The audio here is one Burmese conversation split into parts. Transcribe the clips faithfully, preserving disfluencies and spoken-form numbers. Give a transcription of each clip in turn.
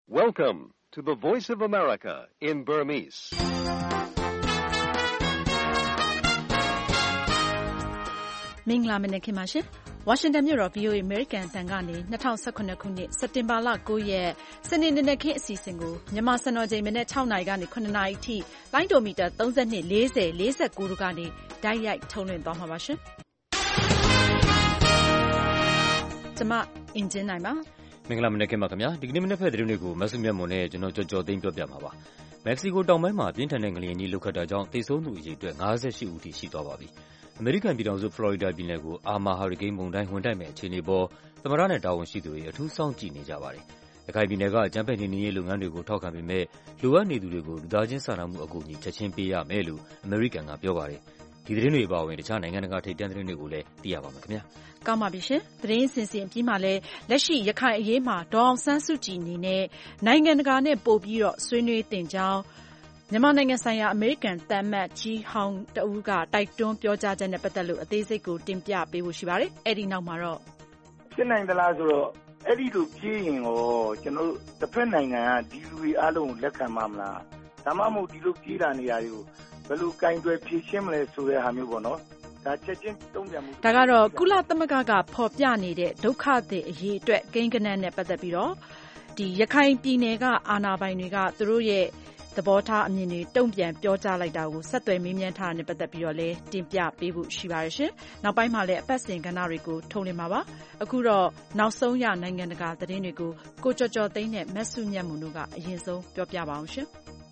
Welcome to the Voice of America in Burmese. ။မင်္ဂလာမနက်ခင်းပါရှင်။ ဝါရှင်တန်မြို့တော် ဗွီအိုအေ အမေရိကန်အသံကနေ၂၀၁၇ခုနှစ်စက်တင်ဘာလ၉ရက်စနေနေ့နံနက်ခင်းအစီအစဉ်ကိုမြန်မာစံတော်ချိန်မနက်၆နာရီကနေ၇နာရီအထိလိုင်းဒိုမီတာသုံး၂၊၄၀၊၄၉တို့ကနေတိုက်ရိုက်ထုတ်လွှင့်သွားမှာပါရှင်။ကျွန်မအင်ဂျင်နိုင်ပါမင်္ဂလာမနက်ခင်းပါခင်ဗျာဒီကနေ့မနက်ဖက်သတင်းတွေကိုမဆုမြတ်မွန်နဲ့ကျွန်တော်ကြော်ကြော်သိမ်းပြောပြမှာပါမက္ကဆီကိုတောင်ပိုင်းမှာပြင်းထန်တဲ့ငလျင်ကြီးလှုပ်ခတ်တာကြောင့်သေဆုံးသူအရေအတွက်၅၈ဦးထိရှိသွားပါပြီအမေရိကန်ပြည်ထောင်စုဖလော်ရီဒါပြည်နယ်ကိုအာမာဟာရီကိန်းမုန်တိုင်းဝင်တိုက်မဲ့အခြေအနေပေါ်သမ္မတနဲ့တာဝန်ရှိသူတွေအထူးစောင့်ကြည့်နေကြပါတယ်ရခိုင်ပြည်နယ်ကအကြမ်းဖက်နှိမ်နင်းရေးလုပ်ငန်းတွေကိုထောက်ခံပေမဲ့လိုအပ်နေသူတွေကိုလူသားချင်းစာနာမှုအကူအညီချက်ချင်းပေးရမယ်လို့အမေရိကန်ကပြောပါတယ်ဒီသတင်းတွေအပါအဝင်တခြားနိုင်ငံတကာထိပ်တန်းသတင်းတွေကိုလည်းသိရပါမယ်ခင်ဗျာကောင်းပါပြီရှင်သတင်းစင်စင်ပြီးမှလည်းလက်ရှိရခိုင်အရေးမှာဒေါ်အောင်ဆန်းစုကြည်အနေနဲ့နိုင်ငံတကာနဲ့ပို့ပြီးတော့ဆွေးနွေးတင်ကြောင်းမြန်မာနိုင်ငံဆိုင်ရာအမေရိကန်သံအမတ်ကြီးဟောင်းတဦးကတိုက်တွန်းပြောကြားချက်နဲ့ပတ်သက်လို့အသေးစိတ်ကိုတင်ပြပေးဖို့ရှိပါတယ်အဲ့ဒီနောက်မှာတော့ဖြစ်နိုင်သလားဆိုတော့အဲ့ဒီလိုပြေးရင်ရောကျွန်တော်တို့တစ်ဖက်နိုင်ငံကဒီလူတွေအားလုံးလက်ခံမှာမလားဒါမှမဟုတ်ဒီလိုပြေးလာနေရာတွေကိုဘယ်လိုကင်တွယ်ဖြေရှင်းမလဲဆိုတဲ့ဟာမျိုးပေါ့နော်ဒါချက်ချင်းတုံ့ပြန်မှုဒါကတော့ကုလသမဂ္ဂကဖော်ပြနေတဲ့ဒုက္ခသည်အရေးအတွက်ကိန်းဂဏန်းနဲ့ပတ်သက်ပြီးတော့ဒီရခိုင်ပြည်နယ်ကအာဏာပိုင်တွေကသူတို့ရဲ့သဘောထားအမြင်တွေတုံ့ပြန်ပြောကြားလိုက်တာကိုဆက်သွယ်မေးမြန်းထားတဲ့ပတ်သက်ပြီးတော့လည်းတင်ပြပေးဖို့ရှိပါတယ်ရှင်နောက်ပိုင်းမှာလည်းအပတ်စဉ်ကဏ္ဍတွေကိုထုတ်လွှင့်မှာပါအခုတော့နောက်ဆုံးရနိုင်ငံတကာသတင်းတွေကိုကိုကျော်ကျော်သိန်းနဲ့မဆုမြတ်မွန်တို့ကအရင်ဆုံးပြောပြပါအောင်ရှင်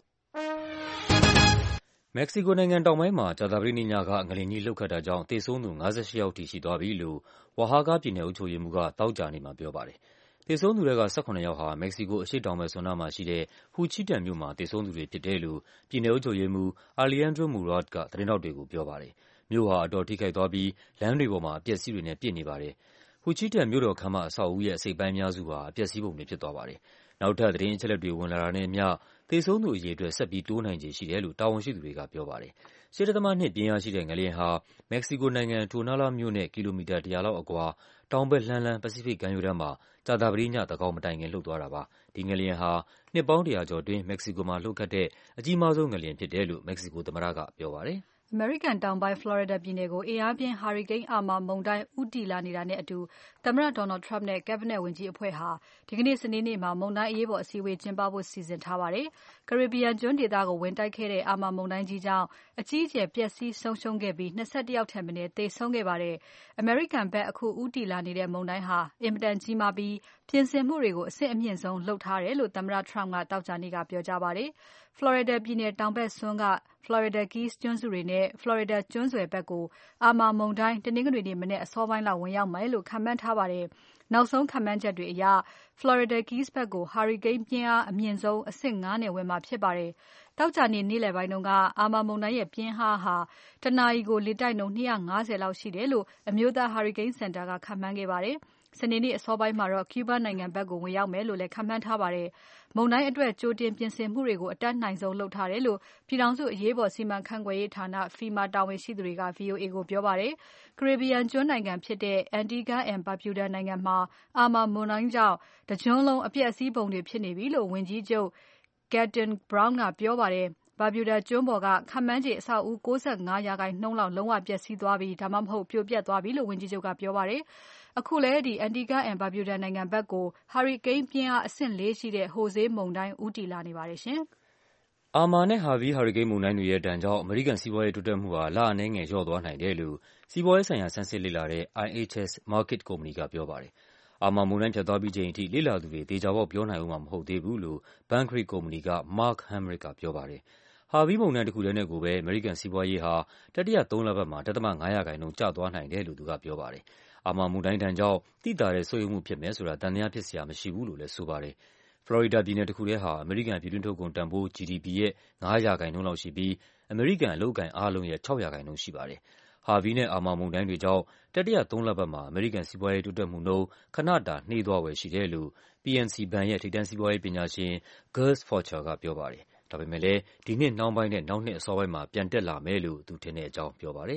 မက္ကဆီကိုနိုင်ငံတောင်ပိုင်းမှာကြာသပတေးနေ့ညကငလျင်ကြီးလှုပ်ခတ်တာကြောင့်သေဆုံးသူ၅၈ယောက်ထိရှိသွားပြီလို့ဝါဟာဂပြည်နယ်အုပ်ချုပ်ရေးမှူးကသောကြာနေ့မှာပြောပါတယ်။သေဆုံးသူတွေက၁၇ယောက်ဟာမက္ကဆီကိုအရှေ့တောင်ဘက်စွန်းနားမှာရှိတဲ့ဟူချီတန်မြို့မှာသေဆုံးသူတွေဖြစ်တယ်လို့ပြည်နယ်အုပ်ချုပ်ရေးမှူး Alejandro Murat ကသတင်းထောက်တွေကိုပြောပါတယ်။မြို့ဟာအတော်ထိခိုက်သွားပြီးလမ်းတွေပေါ်မှာအပျက်အစီးတွေနဲ့ပြည့်နေပါတယ်။ဟူချီတန်မြို့တော်ခန်းမအဆောက်အဦရဲ့အစိတ်အပိုင်းအများစုဟာအပျက်အစီးပုံတွေဖြစ်သွားပါတယ်။နောက်ထပ်သတင်းအချက်အလက်တွေဝင်လာတာနဲ့အမျှသေဆုံးသူအရေအတွက်ဆက်ပြီးတိုးနိုင်ခြေရှိတယ်လို့တာဝန်ရှိသူတွေကပြောပါတယ်။ရှစ်ဒသမ ၂ ပြင်းအားရှိတဲ့ငလျင်ဟာမက္ကဆီကိုနိုင်ငံ၊ Tonala မြို့နဲ့ကီလိုမီတာ၁၀၀လောက်အကွာတောင်ဘက်လှမ်းလှမ်းပစိဖိတ်ကမ်းရိုးတန်းမှာကြာသပတေးညသန်းခေါင်မတိုင်ခင်လှုပ်သွားတာပါ။ဒီငလျင်ဟာနှစ်ပေါင်းတရာကျော်အတွင်းမက္ကဆီကိုမှာလှုပ်ခတ်တဲ့အကြီးမားဆုံးငလျင်ဖြစ်တယ်လို့မက္ကဆီကိုသမ္မတကပြောပါတယ်။အမေရိကန်တောင်ပိုင်းဖလော်ရီဒါပြည်နယ်ကိုအင်အားပြင်းဟာရီကိန်းအာမာမုန်တိုင်းဦးတည်လာနေတာနဲ့အတူသမ္မတ Donald Trump နဲ့ Cabinet ဝန်ကြီးအဖွဲ့ဟာဒီကနေ့စနေနေ့မှာမုန်တိုင်းအရေးပေါ်အစည်းအဝေးကျင်းပဖို့စီစဉ်ထားပါတယ်။ Caribbean ကျွန်းဒေသကိုဝင်တိုက်ခဲ့တဲ့အာမာမုန်တိုင်းကြီးကြောင့်အကြီးအကျယ်ပျက်စီးဆုံးရှုံးခဲ့ပြီး၂၁ယောက်ထက်မနည်းသေဆုံးခဲ့ပါတယ်။အမေရိကန်ဘက်အခုဦးတည်လာနေတဲ့မုန်တိုင်းဟာအင်မတန်ကြီးမားပြီးပြင်ဆင်မှုတွေကိုအဆင့်အမြင့်ဆုံးလုပ်ထားတယ်လို့သမ္မတ Trump ကသောကြာနေ့ကပြောကြားပါတယ်။ Florida ပြည်နယ်တောင်ဘက်စွန်းက Florida Keys ကျွန်းစုတွေနဲ့ Florida ကျွန်းဆွယ်ဘက်ကိုအာမာမုန်တိုင်းတနင်္ဂနွေနေ့မနက်အစောပိုင်းလောက်ဝင်ရောက်မယ်လို့ခန့်မှန်းထားပါတယ်။နောက်ဆုံးခန့်မှန်းချက်တွေအရ Florida Keys ဘက်ကိုဟာရီကိန်းပြင်းအားအမြင့်ဆုံးအဆင့်၅နဲ့ဝင်မှာဖြစ်ပါတယ်။သောကြာနေ့နေ့လယ်ပိုင်းတုန်းကအာမာမုန်တိုင်းရဲ့ပြင်းအားဟာတနာရီကိုလေတိုက်နှုန်း၂၅၀လောက်ရှိတယ်လို့အမျိုးသားဟာရီကိန်းစင်တာကခန့်မှန်းခဲ့ပါတယ်။စနေနေ့အစောပိုင်းမှာတော့ Cuba နိုင်ငံဘက်ကိုဝင်ရောက်မယ်လို့လည်းခန့်မှန်းထားပါတယ်။မုန်တိုင်းအတွက်ကြိုတင်ပြင်ဆင်မှုတွေကိုအတတ်နိုင်ဆုံးလုပ်ထားတယ်လို့ပြည်ထောင်စုအရေးပေါ်စီမံခန့်ခွဲရေးဌာန FEMA တာဝန်ရှိသူတွေက VOA ကိုပြောပါတယ်။ Caribbean ကျွန်းနိုင်ငံဖြစ်တဲ့ Antigua and Barbuda နိုင်ငံမှာအာမာမုန်တိုင်းကြောင့်တကျွန်းလုံးအပျက်အစီးပုံတွေဖြစ်နေပြီလို့ဝန်ကြီးချုပ် Gaten Brown ကပြောပါတယ်။ Barbuda ကျွန်းပေါ်ကခန့်မှန်းခြေအဆောက်အဦး၉၅ရာခိုင်နှုန်းလောက်လုံးဝပျက်စီးသွားပြီဒါမှမဟုတ်ပြိုပျက်သွားပြီလို့ဝန်ကြီးချုပ်ကပြောပါတယ်။အခုလည်းဒီ Antigua and Barbuda နိုင်ငံဘက်ကိုဟာရီကိန်းပြင်းအားအဆင့်၄ရှိတဲ့ Jose မုန်တိုင်းဦးတည်လာနေပါတယ်ရှင်။အာမာနဲ့ဟာဗီဟာရီကိန်းမုန်တိုင်းတွေရဲ့ဒဏ်ကြောင့်အမေရိကန်စီးပွားရေးတိုးတက်မှုဟာလအနည်းငယ်လျော့သွားနိုင်တယ်လို့စီးပွားရေးဆိုင်ရာဆန်းစစ်လေ့လာတဲ့ I H S Markit ကုမ္ပဏီကပြောပါတယ်။အာမာမုန်တိုင်းဖြတ်သွားပြီးချိန်အထိလေ့လာသူတွေသေချာပေါက်ပြောနိုင်ဦးမှာမဟုတ်သေးဘူးလို့ Bankrate ကုမ္ပဏီက Mark Hamrick ကပြောပါတယ်။ဟာဗီမုန်တိုင်းတခုတည်းနဲ့ကိုပဲအမေရိကန်စီးပွားရေးဟာတတိယသုံးလပတ်မှာဒဿမ၅ရာခိုင်နှုန်းကျသွားနိုင်တယ်လို့သူကပြောပါတယ်။အာမာမုန်တိုင်းဒဏ်ကြောင့်သိသာတဲ့ဆုတ်ယုတ်မှုဖြစ်မယ်ဆိုတာသံသယဖြစ်စရာမရှိဘူးလို့လည်းဆိုပါတယ်။ ဖလော်ရီဒါပြည်နယ်တခုတည်းဟာအမေရိကန်ပြည်တွင်းထုတ်ကုန်တန်ဖိုး G D P ရဲ့၅ရာခိုင်နှုန်းလောက်ရှိပြီးအမေရိကန်အလုပ်အကိုင်အားလုံးရဲ့၆ရာခိုင်နှုန်းရှိပါတယ်။ဟာဗီနဲ့အာမာမုန်တိုင်းတွေကြောင့်တတိယသုံးလပတ်မှာအမေရိကန်စီးပွားရေးတိုးတက်မှုနှုန်းခဏတာနှေးသွားဖွယ်ရှိတယ်လို့ P N C ဘဏ်ရဲ့ထိပ်တန်းစီးပွားရေးပညာရှင် Gus Faucher ကပြောပါတယ်။ဒါပေမဲ့လည်းဒီနှစ်နှောင်းပိုင်းနဲ့နောက်နှစ်အစောပိုင်းမှာပြန်တက်လာမယ်လို့သူထင်တဲ့အကြောင်းပြောပါတယ်။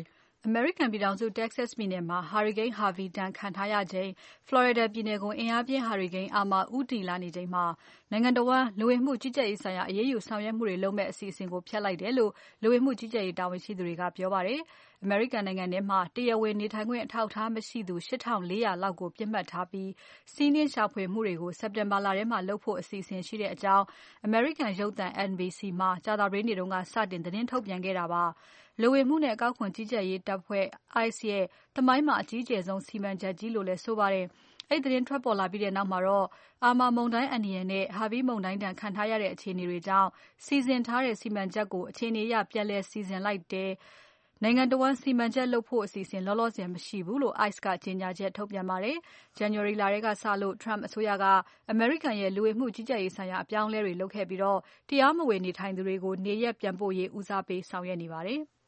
အမေရိကန်ပြည်ထောင်စု Texas ပြည်နယ်မှာ ဟာရီကိန်း Harvey ဒဏ်ခံထားရချိန် Florida ပြည်နယ်ကို အင်အားပြင်းဟာရီကိန်း Irma ဦးတည်လာနေချိန်မှာ နိုင်ငံတဝန်း လူဝင်မှုကြီးကြပ်ရေးဆိုင်ရာ အရေးယူဆောင်ရွက်မှုတွေလုပ်မယ့်အစီအစဉ်ကို ဖျက်လိုက်တယ်လို့ လူဝင်မှုကြီးကြပ်ရေးတာဝန်ရှိသူတွေက ပြောပါတယ်။ အမေရိကန်နိုင်ငံထဲမှာ တရားဝင်နေထိုင်ခွင့်အထောက်အထားမရှိသူ ၈ထောင့်လေးရာ လောက်ကို ပစ်မှတ်ထားပြီး စီးနင်းရှာဖွေမှုတွေကို စက်တင်ဘာလထဲမှာလုပ်ဖို့ အစီအစဉ်ရှိကြောင်း အမေရိကန်ရုပ်သံ N B C မှာ ကြာသပတေးနေ့က စတင်သတင်းထုတ်ပြန်ခဲ့တာပါ။ လူဝင်မှုနဲ့ အကောက်ခွန်ကြီးကြပ်ရေးတပ်ဖွဲ့ ICE ရဲ့ သမိုင်းမှာ အကြီးကျယ်ဆုံး စီမံချက်ကြီးလို့လည်း ဆိုပါတယ်။ အဲဒီသတင်းထွက်ပေါ်လာပြီးနောက်မှာတော့ Irma မုန်တိုင်းအန္တရာယ်နဲ့ Harvey မုန်တိုင်းဒဏ်ခံထားရတဲ့ အခြေအနေတွေကြောင့် စီစဉ်ထားတဲ့ စီမံချက်ကို အခြေအနေအရ ပြန်လည်စီစဉ်လိုက်တယ်။ နိုင်ငံတဝန်း စီမံချက်လုပ်ဖို့ အစီအစဉ်လောလောဆယ်မရှိဘူးလို့ ICE ကကြေညာချက်ထုတ်ပြန်ပါတယ်။ January လထဲကစလို့ Trump အစိုးရက အမေရိကန်ရဲ့ လူဝင်မှုကြီးကြပ်ရေးဆိုင်ရာ အပြောင်းအလဲတွေလုပ်ခဲ့ပြီး တရားမဝင်နေထိုင်သူတွေကို နေရပ်ပြန်ပို့ရေး ဦးစားပေးဆောင်ရွက်နေပါတယ်။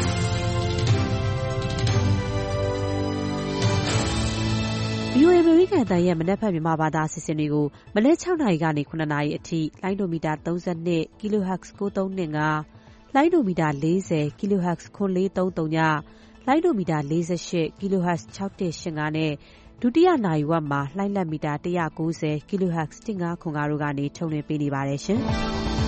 ဗွီအိုအေ အမေရိကန်အသံရဲ့ မနက်ဖြန်မြန်မာဘာသာအစီအစဉ်တွေကို မနက် ၆ နာရီကနေ ၇ နာရီအထိ လိုင်းဒိုမီတာ ၃၂ kilohertz ၉၃၂၅ လိုင်းဒိုမီတာ ၄၀ kilohertz ၇၄၃၀ လိုင်းဒိုမီတာ ၄၈ kilohertz ၆၁၈၅ နဲ့ ဒုတိယနာရီဝက်မှာ လှိုင်းလတ်မီတာ ၁၉၀ kilohertz ၁၅၇၅ တို့ကနေ ထုတ်လွှင့်ပေးနေပါတယ်ရှင်။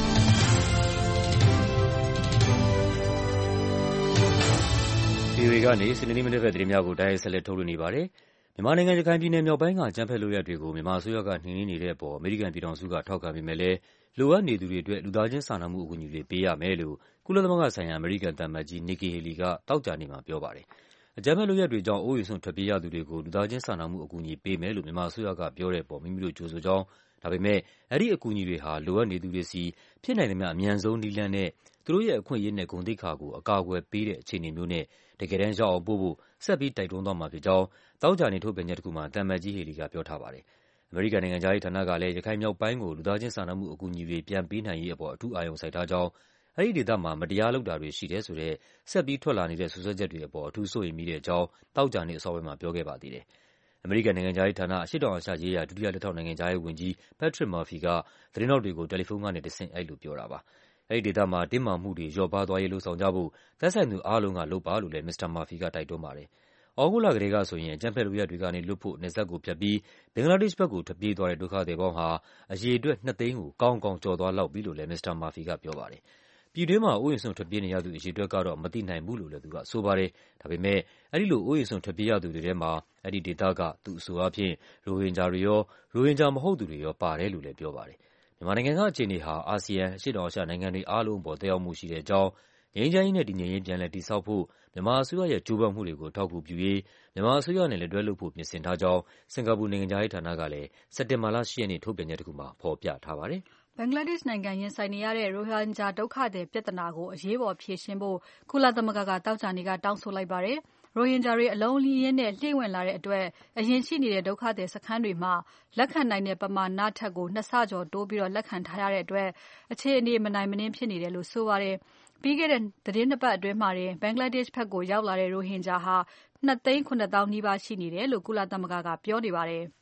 ဗွီအိုအေကနေ စနေနေ့မနက်ဘက်သတင်းများကို တိုက်ရိုက်ဆက်လက်ထုတ်လွှင့်နေပါတယ်။ မြန်မာနိုင်ငံ၊ ရခိုင်ပြည်နယ်မြောက်ပိုင်းက အကြမ်းဖက်လုပ်ရပ်တွေကို မြန်မာအစိုးရက နှိမ်နင်းနေတဲ့အပေါ် အမေရိကန်ပြည်ထောင်စုက ထောက်ခံပေမယ့်လည်း လိုအပ်နေသူတွေအတွက် လူသားချင်းစာနာမှုအကူအညီတွေ ပေးရမယ်လို့ ကုလသမဂ္ဂဆိုင်ရာ အမေရိကန်သံအမတ်ကြီး Nikki Haley က သောကြာနေ့မှာပြောပါတယ်။ အကြမ်းဖက်လုပ်ရပ်တွေကြောင့် အိုးအိမ်စွန့်ထွက်ပြေးရသူတွေကို လူသားချင်းစာနာမှုအကူအညီပေးမယ်လို့ မြန်မာအစိုးရကပြောတဲ့အပေါ် မိမိတို့ကြိုဆိုကြောင်း၊ ဒါပေမယ့် အဲဒီအကူအညီတွေဟာ လိုအပ်နေသူတွေဆီ ဖြစ်နိုင်သမျှ အမြန်ဆုံးနည်းလမ်းနဲ့ သူတို့ရဲ့အခွင့်အရေးနဲ့ ဂုဏ်သိက္ခာကို အကာအကွယ်ပေးတဲ့ အခြေအနေမျိုးနဲ့ တကယ်တမ်းရောက်အောင်ပို့ဖို့ ဆက်ပြီး တိုက်တွန်းသွားမှာဖြစ်ကြောင်း သောကြာနေ့ ထုတ်ပြန်ချက်တခုမှာ သံအမတ်ကြီး Haley ကပြောထားပါတယ်။ အမေရိကန်နိုင်ငံခြားရေးဌာနကလည်း ရခိုင်မြောက်ပိုင်းကို လူသားချင်းစာနာမှုအကူအညီတွေ ပြန်ပေးနိုင်ရေးအပေါ် အထူးအာရုံစိုက်ထားကြောင်း၊ အဲဒီဒေသမှာ မတရားလုပ်တာတွေရှိတယ်ဆိုတဲ့ ဆက်ပြီးထွက်လာနေတဲ့ စွပ်စွဲချက်တွေအပေါ် အထူးစိုးရိမ်မိတဲ့အကြောင်း သောကြာနေ့အစောပိုင်းမှာ ပြောခဲ့ပါသေးတယ်။ အမေရိကန်နိုင်ငံခြားရေးဌာန၊ အရှေ့တောင်အာရှရေးရာ ဒုတိယ လက်ထောက်နိုင်ငံခြားရေးဝန်ကြီး Patrick Murphy က သတင်းထောက်တွေကို တယ်လီဖုန်းကနေတဆင့် အဲဒီလိုပြောတာပါ။ အဲဒီဒေသမှာ တင်းမာမှုတွေ လျော့ပါးသွားရေး လုပ်ဆောင်ကြဖို့ သက်ဆိုင်သူအားလုံးက လုပ်ပါလို့လည်း မစ္စတာ Murphy က တိုက်တွန်းပါတယ်။ သြဂုတ်လကတည်းကဆိုရင် အကြမ်းဖက်လုပ်ရပ်တွေကနေလွတ်ဖို့ နယ်စပ်ကိုဖြတ်ပြီး ဘင်္ဂလားဒေ့ရှ်ဘက်ကို ထွက်ပြေးသွားတဲ့ ဒုက္ခသည်ပေါင်းဟာ အရေအတွက် နှစ်သိန်းကို ကောင်းကောင်းကျော်သွားလောက်ပြီလို့လည်း မစ္စတာ Murphy ကပြောပါတယ်။ ပြည်တွင်းမှာ အိုးအိမ်စွန့်ထွက်ပြေးနေရသူ အရေအတွက်ကတော့ မသိနိုင်ဘူးလို့လည်း သူကဆိုပါတယ်။ ဒါပေမယ့် အဲဒီလို အိုးအိမ်စွန့်ထွက်ပြေးရသူတွေထဲမှာ အဲဒီဒေသက သူ့အဆိုအားဖြင့် ရိုဟင်ဂျာတွေရော၊ ရိုဟင်ဂျာမဟုတ်သူတွေရော ပါတယ်လို့လည်းပြောပါတယ်။ မြန်မာနိုင်ငံကအခြေအနေဟာ အာဆီယံ၊ အရှေ့တောင်အာရှနိုင်ငံတွေအားလုံးအပေါ် သက်ရောက်မှုရှိတဲ့အကြောင်း၊ ငြိမ်းချမ်းရေးနဲ့ တည်ငြိမ်ရေး ပြန်လည်တည်ဆောက်ဖို့ မြန်မာအစိုးရရဲ့ ကြိုးပမ်းမှုတွေကို အထောက်အကူပြုရေး မြန်မာအစိုးရနဲ့ လက်တွဲလုပ်ဖို့ ပြင်ဆင်ထားကြောင်း စင်္ကာပူနိုင်ငံခြားရေးဌာနကလည်း စက်တင်ဘာလ ၈ ရက်နေ့ ထုတ်ပြန်ချက်တခုမှာ ဖော်ပြထားပါတယ်။ဘင်္ဂလားဒေ့ရှ်နိုင်ငံရင်ဆိုင်နေရတဲ့ ရိုဟင်ဂျာဒုက္ခသည်ပြဿနာကို အရေးပေါ်ဖြေရှင်းဖို့ ကုလသမဂ္ဂက သောကြာနေ့က တောင်းဆိုလိုက်ပါတယ်။ ရိုဟင်ဂျာတွေ အလုံးအရင်းနဲ့ လှိမ့်ဝင်လာတဲ့အတွက် အရင်ရှိနေတဲ့ ဒုက္ခသည်စခန်းတွေမှာ လက်ခံနိုင်တဲ့ပမာဏထက်ကို နှစ်ဆကျော်တိုးပြီး လက်ခံထားရတဲ့အတွက် အခြေအနေ မနိုင်မနင်းဖြစ်နေတယ်လို့ ဆိုပါတယ်။ ပြီးခဲ့တဲ့ သီတင်း နှစ်ပတ်အတွင်းမှာတင် ဘင်္ဂလားဒေ့ရှ်ဘက်ကို ရောက်လာတဲ့ ရိုဟင်ဂျာ ၂ သိန်း ၇ သောင်းနီးပါးရှိနေတယ်လို့ ကုလသမဂ္ဂကပြောနေပါတယ်။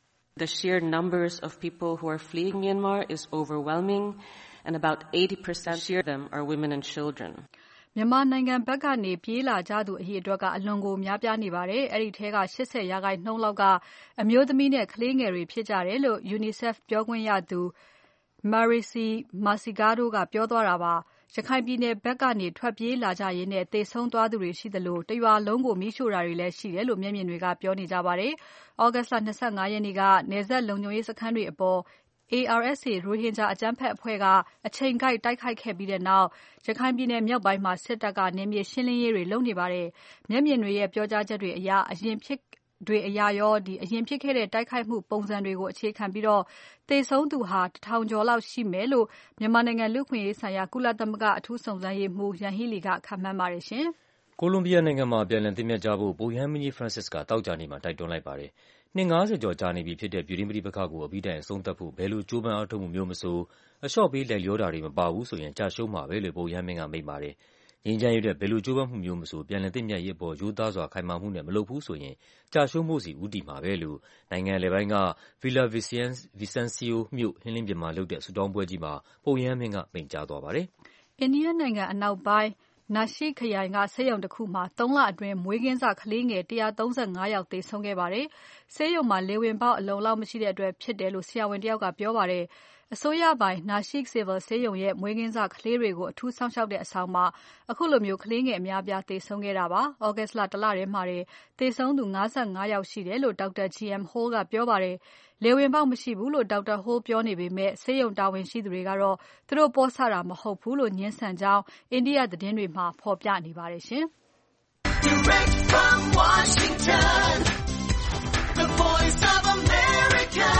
မြန်မာနိုင်ငံဘက်ကနေ ပြေးလာကြသူအရေအတွက်က အလွန်ကိုများပြားနေပါတယ်။ အဲဒီထဲက ၈၀ ရာခိုင်နှုန်းလောက်က အမျိုးသမီးနဲ့ ကလေးငယ်တွေဖြစ်ကြတယ်လို့ UNICEF ပြောခွင့်ရသူ Marixie Mercado ကပြောသွားတာပါ။ ရခိုင်ပြည်နယ်ဘက်ကနေ ထွက်ပြေးလာကြရင်း သေဆုံးသွားသူတွေရှိသလို တရွာလုံးကို မီးရှို့တာတွေလည်းရှိတယ်လို့ မျက်မြင်တွေက ပြောနေကြပါတယ်။ August လ ၂၅ ရက်နေ့က နယ်စပ်လုံခြုံရေးစခန်းတွေအပေါ် A R S A ရိုဟင်ဂျာအကြမ်းဖက်အဖွဲ့က အချိန်ကိုက်တိုက်ခိုက်ခဲ့ပြီးနောက် ရခိုင်ပြည်နယ်မြောက်ပိုင်းမှာ စစ်တပ်က နယ်မြေရှင်းလင်းရေးတွေ လုပ်နေပါတယ်။ မျက်မြင်တွေရဲ့ ပြောကြားချက်တွေအရရော အရင်ဖြစ်ခဲ့တဲ့ တိုက်ခိုက်မှုပုံစံတွေကို အခြေခံပြီး သေဆုံးသူ တထောင်ကျော်လောက်ရှိမယ်လို့ မြန်မာနိုင်ငံလူ့အခွင့်အရေးဆိုင်ရာ ကုလသမဂ္ဂအထူးစုံစမ်းရေးမှူး Yanghee Lee ကခန့်မှန်းပါတယ်။ကိုလံဘီယာနိုင်ငံမှာ အပြန်အလှန်သင့်မြတ်ကြဖို့ ပုပ်ရဟန်းမင်းကြီး Francis က သောကြာနေ့မှာ တိုက်တွန်းလိုက်ပါတယ်။ နှစ် ငါးဆယ်ကျော်ကြာနေပြီဖြစ်တဲ့ ပြည်တွင်းပဋိပက္ခကို အပြီးတိုင်အဆုံးသတ်ဖို့ ဘယ်လိုကြိုးပမ်းအားထုတ်မှုမျိုးမဆို အလျှော့ပေး လိုက်လျောတာတွေ မပါဘူးဆိုရင် ကျရှုံးမှာပဲလို့ ပုပ်ရဟန်းမင်းက မိန့်ပါတယ်။ ငြိမ်းချမ်းရေးအတွက် ဘယ်လိုကြိုးပမ်းမှုမျိုးမဆို ပြန်လည်သင့်မြတ်ရေးအပေါ် ရိုးသားစွာ ခိုင်မာမှုနဲ့ မလုပ်ဘူးဆိုရင် ကျရှုံးဖို့ဆီ ဦးတည်မှာပဲလို့ နိုင်ငံအလယ်ပိုင်းက Villavicencio မြို့ ဟင်းလင်းပြင်မှာလုပ်တဲ့ ဆုတောင်းပွဲကြီးမှာ ပုပ်ရဟန်းမင်းက မိန့်ကြားသွားပါတယ်။ India နိုင်ငံအနောက်ပိုင်းနာရှိခရိုင်ကဆေးရုံတစ်ခုမှာသုံးလအတွင်းမွေးကင်းစကလေးငယ်one hundred thirty-fiveယောက်သေဆုံးခဲ့ပါတယ်။ဆေးရုံမှာလေဝင်ပေါက်အလုံလောက်မရှိတဲ့အတွက်ဖြစ်တယ်လို့ဆရာဝန်တယောက်ကပြောပါတယ်။အစိုးရပိုင် Nashik Civil ဆေးရုံရဲ့မွေးကင်းစကလေးတွေကိုအထူးစောင့်ရှောက်တဲ့အဆောင်မှာအခုလိုမျိုးကလေးငယ်အများပြားသေဆုံးခဲ့တာပါ။ August လတလထဲမှာသေဆုံးသူfifty-fiveယောက်ရှိတယ်လို့ ဒေါက်တာ G M Hall ကပြောပါတယ်။လေဝင်ပေါက်မရှိဘူးလို့ဒေါက်တာ Hall ပြောနေပေမဲ့ဆေးရုံတာဝန်ရှိသူတွေကတော့သူတို့ပေါ့ဆတာမဟုတ်ဘူးလို့ငြင်းဆန်ကြောင်းအိန္ဒိယသတင်းတွေမှာဖော်ပြနေပါတယ်ရှင်။ Direct from Washington, the Voice of America,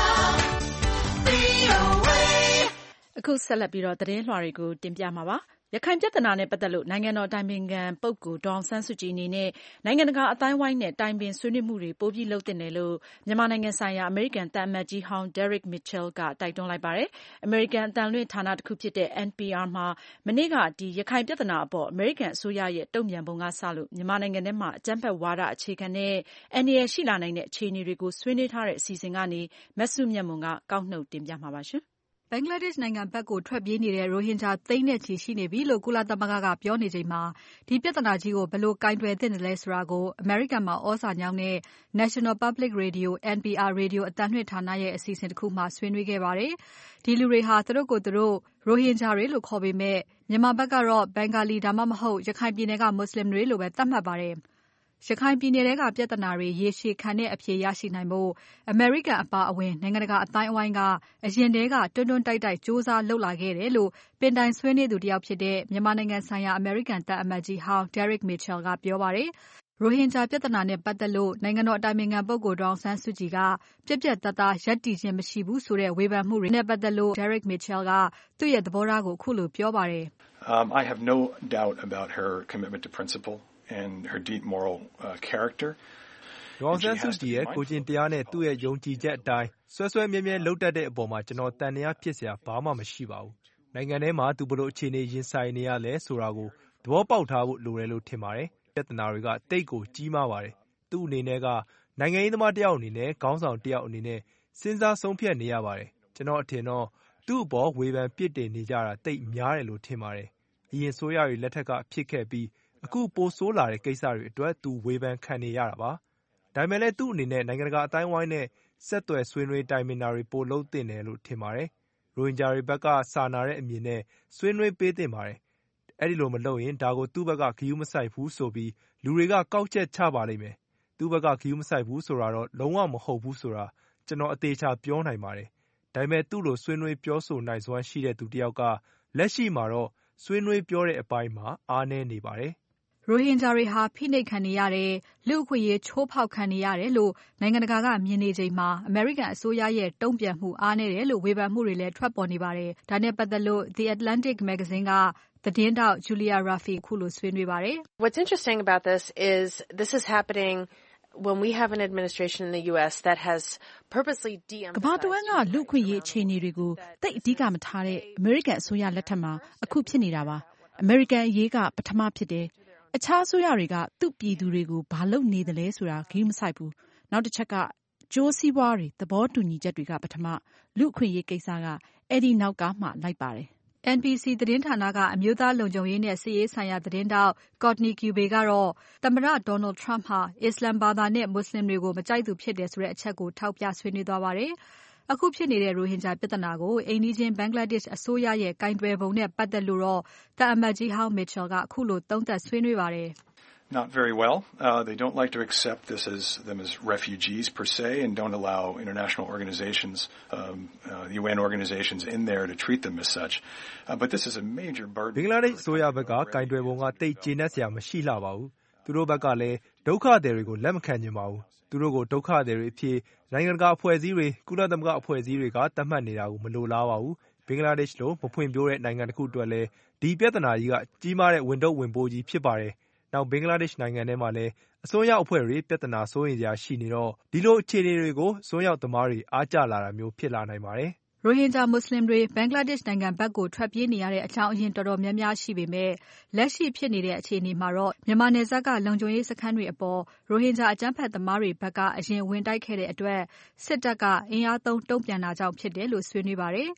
V O A အခုဆက်လက်ပြီးတော့သတင်းလွှာတွေကိုတင်ပြမှာပါ။ရခိုင်ပြဿနာနဲ့ပတ်သက်လို့နိုင်ငံတော်အတိုင်ပင်ခံပုဂ္ဂိုလ်ဒေါ်အောင်ဆန်းစုကြည်အနေနဲ့နိုင်ငံတကာအသိုင်းအဝိုင်းနဲ့တိုင်ပင်ဆွေးနွေးမှုတွေပိုပြီးလုပ်သင့်တယ်လို့မြန်မာနိုင်ငံဆိုင်ရာအမေရိကန်သံအမတ်ကြီးဟောင်း Derek Mitchell ကတိုက်တွန်းလိုက်ပါတယ်။အမေရိကန်အသံလွှင့်ဌာနတစ်ခုဖြစ်တဲ့ N P R မှာမနေ့ကဒီရခိုင်ပြဿနာအပေါ်အမေရိကန်အစိုးရရဲ့တုံ့ပြန်ပုံကစလို့မြန်မာနိုင်ငံထဲမှာအကြမ်းဖက်ဝါဒအခြေခံတဲ့အန္တရာယ်ရှိလာနိုင်တဲ့အခြေအနေတွေကိုဆွေးနွေးထားတဲ့အစီအစဉ်ကနေမစုမြတ်မွန်ကကောက်နှုတ်တင်ပြမှာပါရှင်။ဘင်္ဂလားဒေ့ရှ်နိုင်ငံဘက်ကိုထွက်ပြေးနေတဲ့ရိုဟင်ဂျာသိန်းနဲ့ချီရှိနေပြီလို့ကုလသမဂ္ဂကပြောနေချိန်မှာဒီပြဿနာကြီးကိုဘယ်လိုကိုင်တွယ်သင့်တယ်လဲဆိုတာကိုအမေရိကန်မှာဩဇာညောင်းတဲ့ National Public Radio N P R ရေဒီယိုအသံလွှင့်ဌာနရဲ့အစီအစဉ်တစ်ခုမှာဆွေးနွေးခဲ့ပါတယ်။ဒီလူတွေဟာသူတို့ကိုယ်သူတို့ရိုဟင်ဂျာတွေလို့ခေါ်ပေမဲ့မြန်မာဘက်ကတော့ဘင်္ဂါလီဒါမှမဟုတ်ရခိုင်ပြည်နယ်ကမွတ်စလင်တွေလို့ပဲသတ်မှတ်ပါတယ်။ရခိုင်ပြည်နယ်ကပြဿနာတွေရေရှည်ခံတဲ့အဖြေရရှိနိုင်ဖို့အမေရိကန်အပါအဝင်နိုင်ငံတကာအသိုင်းအဝိုင်းကအရင်တည်းကတွန်းတွန်းတိုက်တိုက်စူးစမ်းလုပ်လာခဲ့တယ်လို့ပင်တိုင်ဆွေးနွေးသူတယောက်ဖြစ်တဲ့မြန်မာနိုင်ငံဆိုင်ရာအမေရိကန်သံအမတ်ကြီးဟောင်း Derek Mitchell ကပြောပါတယ်။ရိုဟင်ဂျာပြဿနာနဲ့ပတ်သက်လို့နိုင်ငံတော်အတိုင်ပင်ခံပုဂ္ဂိုလ်ဒေါ်အောင်ဆန်းစုကြည်ကပြက်ပြက်သားသားရပ်တည်ခြင်းမရှိဘူးဆိုတဲ့ဝေဖန်မှုတွေနဲ့ပတ်သက်လို့ Derek Mitchell ကသူ့ရဲ့သဘောထားကိုအခုလိုပြောပါတယ်။ Um, I have no doubt about her commitment to principle.and her deep moral uh, character. ဒေါ်အောင်ဆန်းစုကြည်ရဲ့ကိုကျင့်တရားနဲ့သူ့ရဲ့ယုံကြည်ချက်အတိုင်းဆွဲဆွဲမြဲမြဲလုပ်တတ်တဲ့အပေါ်မှာကျွန်တော်တန်တရားဖြစ်စရာဘာမှမရှိပါဘူး။နိုင်ငံထဲမှာသူဘလို့အခြေအနေရင်ဆိုင်နေရလဲဆိုတာကိုသဘောပေါက်ထားဖို့လိုတယ်လို့ထင်ပါတယ်။ပြဿနာတွေကတိတ်ကိုကြီးမားပါတယ်။သူ့အနေနဲ့ကနိုင်ငံရေးသမားတယောက်အနေနဲ့ခေါင်းဆောင်တယောက်အနေနဲ့စဉ်းစားဆုံးဖြတ်နေရပါတယ်။ကျွန်တော်အထင်တော့သူ့အပေါ်ဝေဖန်ပြစ်တင်နေကြတာတိတ်များတယ်လို့ထင်ပါတယ်။အရင်ဆိုရတွေလက်ထက်ကဖြစ်ခဲ့ပြီးအခုပိုဆိုးလာတဲ့ကိစ္စတွေအတွက်သူဝေဖန်ခံနေရတာပါ။ဒါပေမဲ့လည်းသူ့အနေနဲ့နိုင်ငံတကာအတိုင်းဝိုင်းနဲ့ဆက်သွယ်ဆွေးနွေးတိုင်ပင်တာတွေပိုလုပ်သင့်တယ်လို့ထင်ပါတယ်။ရိုဟင်ဂျာတွေဘက်ကစာနာတဲ့အမြင်နဲ့ဆွေးနွေးပေးသင့်ပါတယ်။အဲ့ဒီလိုမလုပ်ရင်ဒါကိုသူ့ဘက်ကဂရုမစိုက်ဘူးဆိုပြီးလူတွေကကောက်ချက်ချပါလိမ့်မယ်။သူ့ဘက်ကဂရုမစိုက်ဘူးဆိုတာတော့လုံးဝမဟုတ်ဘူးဆိုတာကျွန်တော်အသေးချာပြောနိုင်ပါတယ်။ဒါပေမဲ့သူ့လိုဆွေးနွေးပြောဆိုနိုင်စွမ်းရှိတဲ့သူတယောက်ကလက်ရှိမှာတော့ဆွေးနွေးပြောတဲ့အပိုင်းမှာအားနည်းနေပါတယ်။ရိုဟင်ဂျာတွေဟာဖိနှိပ်ခံနေရတယ်လူ့အခွင့်အရေးချိုးဖောက်ခံနေရတယ်လို့နိုင်ငံတကာကမြင်နေချိန်မှာအမေရိကန်အစိုးရရဲ့တုံ့ပြန်မှုအားနည်းတယ်လို့ဝေဖန်မှုတွေလည်းထွက်ပေါ်နေပါတယ်။ဒါနဲ့ပတ်သက်လို့ The Atlantic မဂ္ဂဇင်းကသတင်းတောက် Julia Rafi ခုလိုဆွေးနွေးပါတယ်။ What's interesting about this is this is happening when we have an administration in the U S that has purposely de-emphasized ကမ္ဘာတဝန်းကလူ့အခွင့်အရေးအခြေအနေတွေကိုတိတ်အဓိကမထားတဲ့အမေရိကန်အစိုးရလက်ထက်မှာအခုဖြစ်နေတာပါ။အမေရိကန်အရေးကပထမဖြစ်တယ်။အခြားအစိုးရတွေကသူ့ပြည်သူတွေကိုဘာလုပ်နေသလဲဆိုတာဂရုမစိုက်ဘူး။နောက်တစ်ချက်ကကြိုးစည်းပွားတွေသဘောတူညီချက်တွေကပထမလူ့အခွင့်အရေးကိစ္စကအဲ့ဒီနောက်ကမှလိုက်ပါတယ်။ N B C သတင်းဌာနကအမျိုးသားလုံခြုံရေးနဲ့စစ်ရေးဆိုင်ရာသတင်းတောက် Courtney Kube ကတော့သမ္မတ Donald Trump ဟာအစ္စလာမ်ဘာသာနဲ့မွတ်စလင်တွေကိုမကြိုက်သူဖြစ်တယ်ဆိုတဲ့အချက်ကိုထောက်ပြဆွေးနွေးသွားပါတယ်။အခုဖြစ်နေတဲ့ရိုဟင်ဂျာပြဿနာကိုအိမ်နီးချင်းဘင်္ဂလားဒေ့ရှ်အစိုးရရဲ့ကိုင်တွယ်ပုံနဲ့ပတ်သက်လို့တော့သံအမတ်ကြီးဟောင်း Mitchell ကအခုလိုသုံးသပ်ဆွေးနွေးပါတယ်။ Not very well. Uh, they don't like to accept this as them as refugees per se, and don't allow international organizations, um, uh, U N organizations in there to treat them as such. Uh, but this is a major burden. ဘင်္ဂလားဒေ့ရှ်အစိုးရဘက်ကကိုင်တွယ်ပုံကတိတ်ကျေနပ်စရာမရှိလှပါဘူး။သူတို့ဘက်ကလည်းဒုက္ခသည်တွေကိုလက်မခံချင်ပါဘူး။သူတို့ကိုဒုက္ခသည်တွေအဖြစ်နိုင်ငံတကာအဖွဲ့အစည်းတွေကုလသမဂ္ဂအဖွဲ့အစည်းတွေကသတ်မှတ်နေတာကိုမလိုလားပါဘူး။ဘင်္ဂလားဒေ့ရှ်လိုမဖွံ့ဖြိုးတဲ့နိုင်ငံတစ်ခုအတွက်လည်းဒီပြဿနာကြီးကကြီးမားတဲ့ဝင်တုပ်ဝင်ပိုးကြီးဖြစ်ပါတယ်။နောက်ဘင်္ဂလားဒေ့ရှ်နိုင်ငံထဲမှာလည်းအစွန်းရောက်အဖွဲ့တွေပြဿနာစိုးရိမ်စရာရှိနေတော့ဒီလိုအခြေအနေတွေကိုအစွန်းရောက်သမားတွေအားကျလာတာမျိုးဖြစ်လာနိုင်ပါတယ်။ရိုဟင်ဂျာမွတ်စလင်တွေဘင်္ဂလားဒေ့ရှ်နိုင်ငံဘက်ကိုထွက်ပြေးနေရတဲ့အကြောင်းအရင်းတော်တော်များများရှိပေမဲ့လက်ရှိဖြစ်နေတဲ့အခြေအနေမှာတော့မြန်မာနယ်စပ်ကလုံခြုံရေးစခန်းတွေအပေါ်ရိုဟင်ဂျာအကြမ်းဖက်သမားတွေဘက်ကအရင်ဝင်တိုက်ခဲ့တဲ့အတွက်စစ်တပ်ကအင်အားသုံးတုံ့ပြန်တာကြောင့်ဖြစ်တယ်လို့ဆွေးနွေးပါတယ်။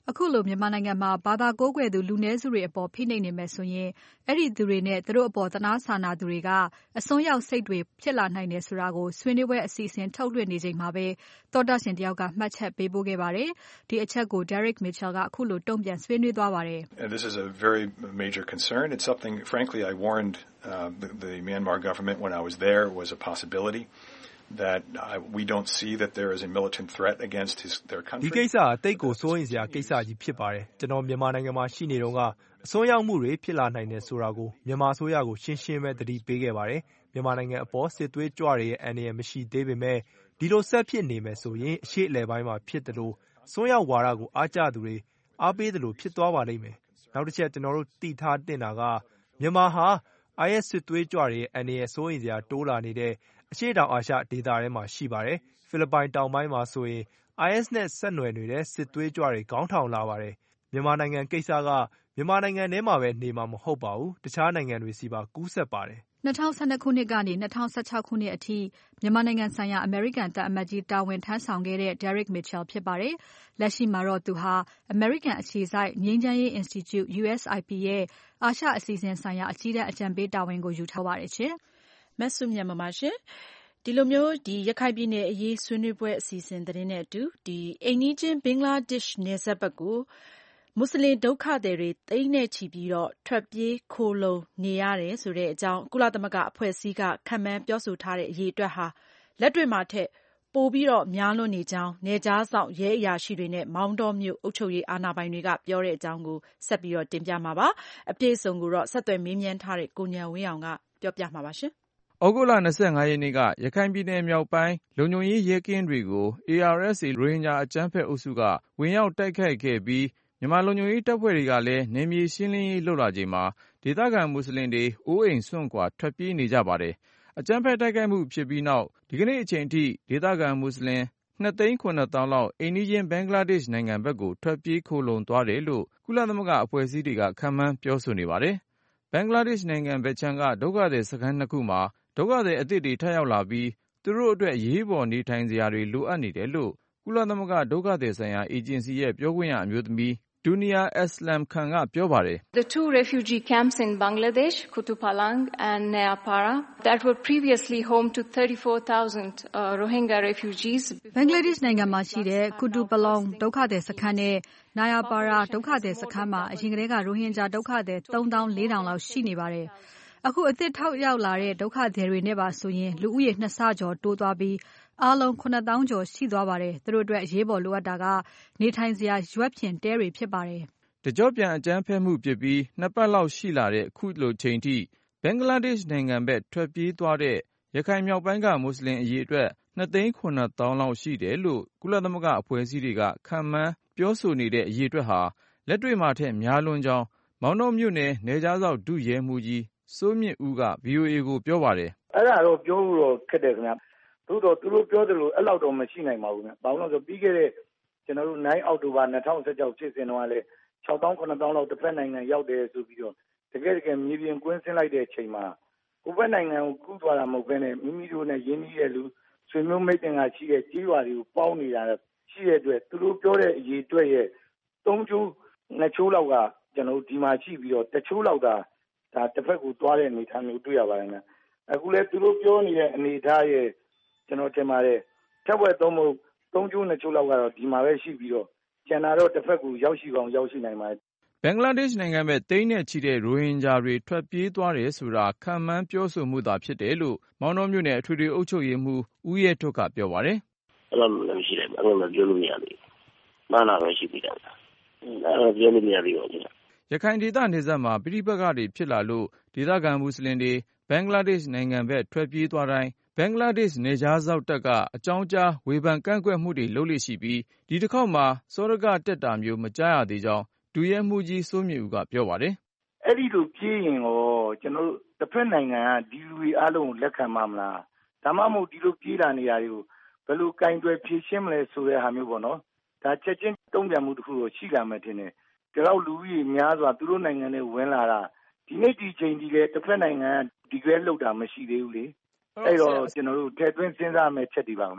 အခုလိုမြန်မာနိုင်ငံမှာဘာသာကိုးကွယ်သူလူနည်းစုတွေအပေါ်ဖိနှိပ်နေမယ်ဆိုရင်အဲ့ဒီသူတွေနဲ့သူတို့အပေါ်သနာစာနာသူတွေကအစွန်းရောက်စိတ်တွေဖြစ်လာနိုင်တယ်ဆိုတာကိုဆွေးနွေးပွဲအစီအစဉ်ထုတ်လွှင့်နေချိန်မှာပဲသောတရှင်တယောက်ကမှတ်ချက်ပေးပို့ခဲ့ပါတယ်။ဒီအချက်ကို Derek Mitchell ကအခုလိုတုံ့ပြန်ဆွေးနွေးသွားပါတယ်။ This is a very major concern. It's something frankly I warned uh, the, the Myanmar government when I was there was a possibility. that uh, we don't see that there is a militant threat against his their country. ဒီကိစ္စအသိကိုစိုးရင်စရာကိစ္စကြီးဖြစ်ပါတယ်။ကျွန်တော်မြန်မာနိုင်ငံမှာရှိနေတော့ကအစွန်းရောက်မှုတွေဖြစ်လာနိုင်တယ်ဆိုတာကိုမြန်မာအစိုးရကိုရှင်းရှင်းပဲသတိပေးခဲ့ပါတယ်။မြန်မာနိုင်ငံအပေါ်စစ်သွေးကြွတွေရဲ့အန္တရာယ်မရှိသေးပေမဲ့ဒီလိုဆက်ဖြစ်နေမယ်ဆိုရင်အရှိအလယ်ပိုင်းမှာဖြစ်တယ်လို့စွန်းရောက်ဝါဒကိုအားကျသူတွေအားပေးတယ်လို့ဖြစ်သွားပါလိမ့်မယ်။နောက်တစ်ချက်ကျွန်တော်တို့သိထားတင်တာကမြန်မာဟာ I S စစ်သွေးကြွတွေရဲ့အန္တရာယ်စိုးရင်စရာတိုးလာနေတဲ့အရှေ့တောင်အာရှဒေသထဲမှာရှိပါတယ်။ဖိလစ်ပိုင်တောင်ပိုင်းမှာဆိုရင် I S နဲ့ဆက်နွယ်နေတဲ့စစ်သွေးကြွတွေခေါင်းထောင်လာပါတယ်။မြန်မာနိုင်ငံကိစ္စကမြန်မာနိုင်ငံထဲမှာပဲနေမှာမဟုတ်ပါဘူး။တခြားနိုင်ငံတွေစီပါကူးစက်ပါတယ်။၂၀၁၂ခုနှစ်ကနေ၂၀၁၆ခုနှစ်အထိမြန်မာနိုင်ငံဆိုင်ရာအမေရိကန်တပ်အမတ်ကြီးတာဝန်ထမ်းဆောင်ခဲ့တဲ့ Derek Mitchell ဖြစ်ပါတယ်။လက်ရှိမှာတော့သူဟာအမေရိကန်အခြေစိုက်ငြိမ်းချမ်းရေး Institute U S I P ရဲ့အာရှအစီအစဉ်ဆိုင်ရာအကြီးတန်းအကြံပေးတာဝန်ကိုယူထားပါတယ်ရှင်။မဆုမြတ်မပါရှင်။ဒီလိုမျိုးဒီရခိုင်ပြည်နယ်အရေးဆွေးနွေးပွဲအစီအစဉ်သတင်းနဲ့အတူဒီအိမ်နီးချင်းဘင်္ဂလားဒေ့ရှ်နယ်စပ်ဘက်ကိုမွတ်စလင်ဒုက္ခသည်တွေသိန်းနဲ့ချီပြီးတော့ထွက်ပြေးခိုလုံနေရတယ်ဆိုတဲ့အကြောင်းကုလသမဂ္ဂအဖွဲ့အစည်းကခန့်မှန်းပြောဆိုထားတဲ့အရေးအတွက်ဟာလက်တွေ့မှာထက်ပိုပြီးတော့များလွန်းနေကြောင်းနယ်ကြားဆောင်ရဲအရာရှိတွေနဲ့မောင်းတော်မြို့အုပ်ချုပ်ရေးအာဏာပိုင်တွေကပြောတဲ့အကြောင်းကိုဆက်ပြီးတော့တင်ပြမှာပါအပြည့်အစုံကိုတော့ဆက်သွယ်မေးမြန်းထားတဲ့ကိုဉာဏ်ဝင်းအောင်ကပြောပြမှာပါရှင်။ဩဂုတ်လ၂၅ရက်နေ့ကရခိုင်ပြည်နယ်မြောက်ပိုင်းလုံခြုံရေးရဲကင်းတွေကို A R S A ရိုဟင်ဂျာအကြမ်းဖက်အုပ်စုကဝင်ရောက်တိုက်ခိုက်ခဲ့ပြီးမြန်မာလုံခြုံရေးတပ်ဖွဲ့တွေကလည်းနယ်မြေရှင်းလင်းရေးလုပ်လာချိန်မှာဒေသခံမွတ်စလင်တွေအိုးအိမ်စွန့်ခွာထွက်ပြေးနေကြပါတယ်။အကြမ်းဖက်တိုက်ခိုက်မှုဖြစ်ပြီးနောက်ဒီကနေ့အချိန်ထိဒေသခံမွတ်စလင်နှစ်သိန်းခုနှစ်သောင်းလောက်အိမ်နီးချင်းဘင်္ဂလားဒေ့ရှ်နိုင်ငံဘက်ကိုထွက်ပြေးခိုလုံသွားတယ်လို့ကုလသမဂ္ဂအဖွဲ့အစည်းတွေကခန့်မှန်းပြောဆိုနေပါတယ်။ဘင်္ဂလားဒေ့ရှ်နိုင်ငံဘက်ခြမ်းကဒုက္ခသည်စခန်းနှစ်ခုမှာဒုက္ခသည်အသစ်တွေထပ်ရောက်လာပြီးသူတို့အတွက်အရေးပေါ်နေထိုင်စရာတွေလိုအပ်နေတယ်လို့ကုလသမဂ္ဂဒုက္ခသည်ဆိုင်ရာအေဂျင်စီရဲ့ပြောခွင့်ရအမျိုးသမီးDunia Aslam Khan ကပြောပါတယ်။ The two refugee camps in Bangladesh, Kutupalang and Nayapara, that were previously home to thirty-four thousand uh, Rohingya refugees. Bangladesh နိုင်ငံမှာရှိတဲ့ Kutupalong ဒုက္ခသည်စခန်းနဲ့ Nayapara ဒုက္ခသည်စခန်းမှာအရင်ကတည်းကရိုဟင်ဂျာဒုက္ခသည်သုံးသောင်းလေးထောင်လောက်ရှိနေပါတယ်။အခုအသစ်ထောက်ရောက်လာတဲ့ဒုက္ခသည်တွေနဲ့ပါဆိုရင်လူဦးရေနှစ်ဆကျော်တိုးသွားပြီးအားလုံးခုနှစ်သောင်းကျော်ရှိသွားပါတယ်။သူတို့အတွက်အရေးပေါ်လိုအပ်တာကနေထိုင်စရာရွက်ဖျင်တဲတွေဖြစ်ပါတယ်။တကြော့ပြန်အကြမ်းဖက်မှုဖြစ်ပြီးနှစ်ပတ်လောက်ရှိလာတဲ့အခုလိုချိန်ထိဘင်္ဂလားဒေ့ရှ်နိုင်ငံဘက်ထွက်ပြေးသွားတဲ့ရခိုင်မြောက်ပိုင်းကမွတ်စလင်အရေးအတွက်နှစ်သိန်းခုနှစ်သောင်းလောက်ရှိတယ်လို့ကုလသမဂ္ဂအဖွဲ့အစည်းတွေကခန့်မှန်းပြောဆိုနေတဲ့အရေးအတွက်ဟာလက်တွေ့မှာထက်များလွန်းကြောင်းမောင်တော်မြို့နယ်နယ်ကြားစောက်ဒုရဲမှူးကြီးစိုးမြင့်ဦးက V O A ကိုပြောပါတယ်။အဲ့ဒါတော့ပြောလို့တော့ခက်တယ်ခင်ဗျ။သို့တော့သူတို့ပြောသလိုအဲ့လောက်တော့မရှိနိုင်ပါဘူးခင်ဗျ။ဘာလို့လဲဆိုပြီးခဲ့တဲ့ကျွန်တော်တို့9အောက်တိုဘာ၂၀၁၆ဖြစ်စဉ်တော့လည်း၆သောင်းခုနှစ်သောင်းလောက်တစ်ဖက်နိုင်ငံရောက်တယ်ဆိုပြီးတော့တကယ်တကယ်မြေပြင်ကွင်းဆင်းလိုက်တဲ့အချိန်မှာဟိုဘက်နိုင်ငံကိုကူးသွားတာမဟုတ်ဘဲနဲ့မိမိတို့နဲ့ရင်းနှီးတဲ့လူဆွေမျိုးမိတ်တင်ကရှိတဲ့ကြီးရွာတွေကိုပေါင်းနေတာရှိတဲ့အတွက်သူတို့ပြောတဲ့အရေးအတွက်ရဲ့သုံးချိုးနှစ်ချိုးလောက်ကကျွန်တော်တို့ဒီမှာရှိပြီးတော့တစ်ချိုးလောက်ကဒါတစ်ဖက်ကိုသွားတဲ့အနေအထားမျိုးတွေ့ရပါတယ်ခင်ဗျအခုလဲသူတို့ပြောနေတဲ့အနေအထားရဲ့ကျွန်တော်ထင်ပါတယ်ထက်ဝက်သုံးဖို့သုံးချိုးနှစ်ချိုးလောက်ကတော့ဒီမှာပဲရှိပြီးတော့ကျန်တာတော့တစ်ဖက်ကိုရောက်ရှိကောင်ရောက်ရှိနိုင်ပါတယ်ဘင်္ဂလားဒေ့ရှ်နိုင်ငံဘက်တိန်းနဲ့ချီတဲ့ရိုဟင်ဂျာတွေထွက်ပြေးသွားတယ်ဆိုတာခံမှန်းပြောဆိုမှုသာဖြစ်တယ်လို့မောင်တော်မြို့နယ်အထွေထွေအုပ်ချုပ်ရေးမှူးဦးရဲထွတ်ကပြောပါတယ်အဲ့လိုလည်းရှိတယ်အဲ့လိုပြောလို့မရဘူးမှန်တာပဲရှိပြီလားအဲ့လိုပြောလို့မရဘူးရခိုင်ဒေသနေဆက်မှာပြည်ပကတွေဖြစ်လာလို့ဒေသခံမွတ်စလင်တွေဘင်္ဂလားဒေ့ရှ်နိုင်ငံဘက်ထွက်ပြေးသွားတိုင်းဘင်္ဂလားဒေ့ရှ်နယ်ခြားစောက်တပ်ကအကြောင်းကြားဝေဖန်ကန့်ကွက်မှုတွေလုပ်လို့ရှိပြီးဒီတစ်ခေါက်မှာစောရကတက်တာမျိုးမကြားရသေးကြောင်းဒုရဲမှူးကြီးစိုးမြင့်ဦးကပြောပါတယ်။အဲ့ဒီလိုပြေးရင်ရောကျွန်တော်တို့တစ်ဖက်နိုင်ငံကဒီလူတွေအားလုံးကိုလက်ခံမှာမလား။ဒါမှမဟုတ်ဒီလိုပြေးလာနေတာတွေကိုဘယ်လိုကင်တွယ်ဖြေရှင်းမလဲဆိုတဲ့ဟာမျိုးပေါ့နော်။ဒါချက်ချင်းတုံ့ပြန်မှုတစ်ခုတော့ရှိလာမယ်ထင်တယ်။ဒါတော့လူကြီးများစွာသူတို့နိုင်ငံနဲ့ဝင်လာတာဒီနေ့ဒီချိန်ဒီလေတစ်ဖက်နိုင်ငံကဒီကဲလောက်တာမရှိသေးဘူးလေ။အဲ့တော့ကျွန်တော်တို့ထည့်သွင်းစဉ်းစားမယ်ချက်တွေပါခင်ဗျ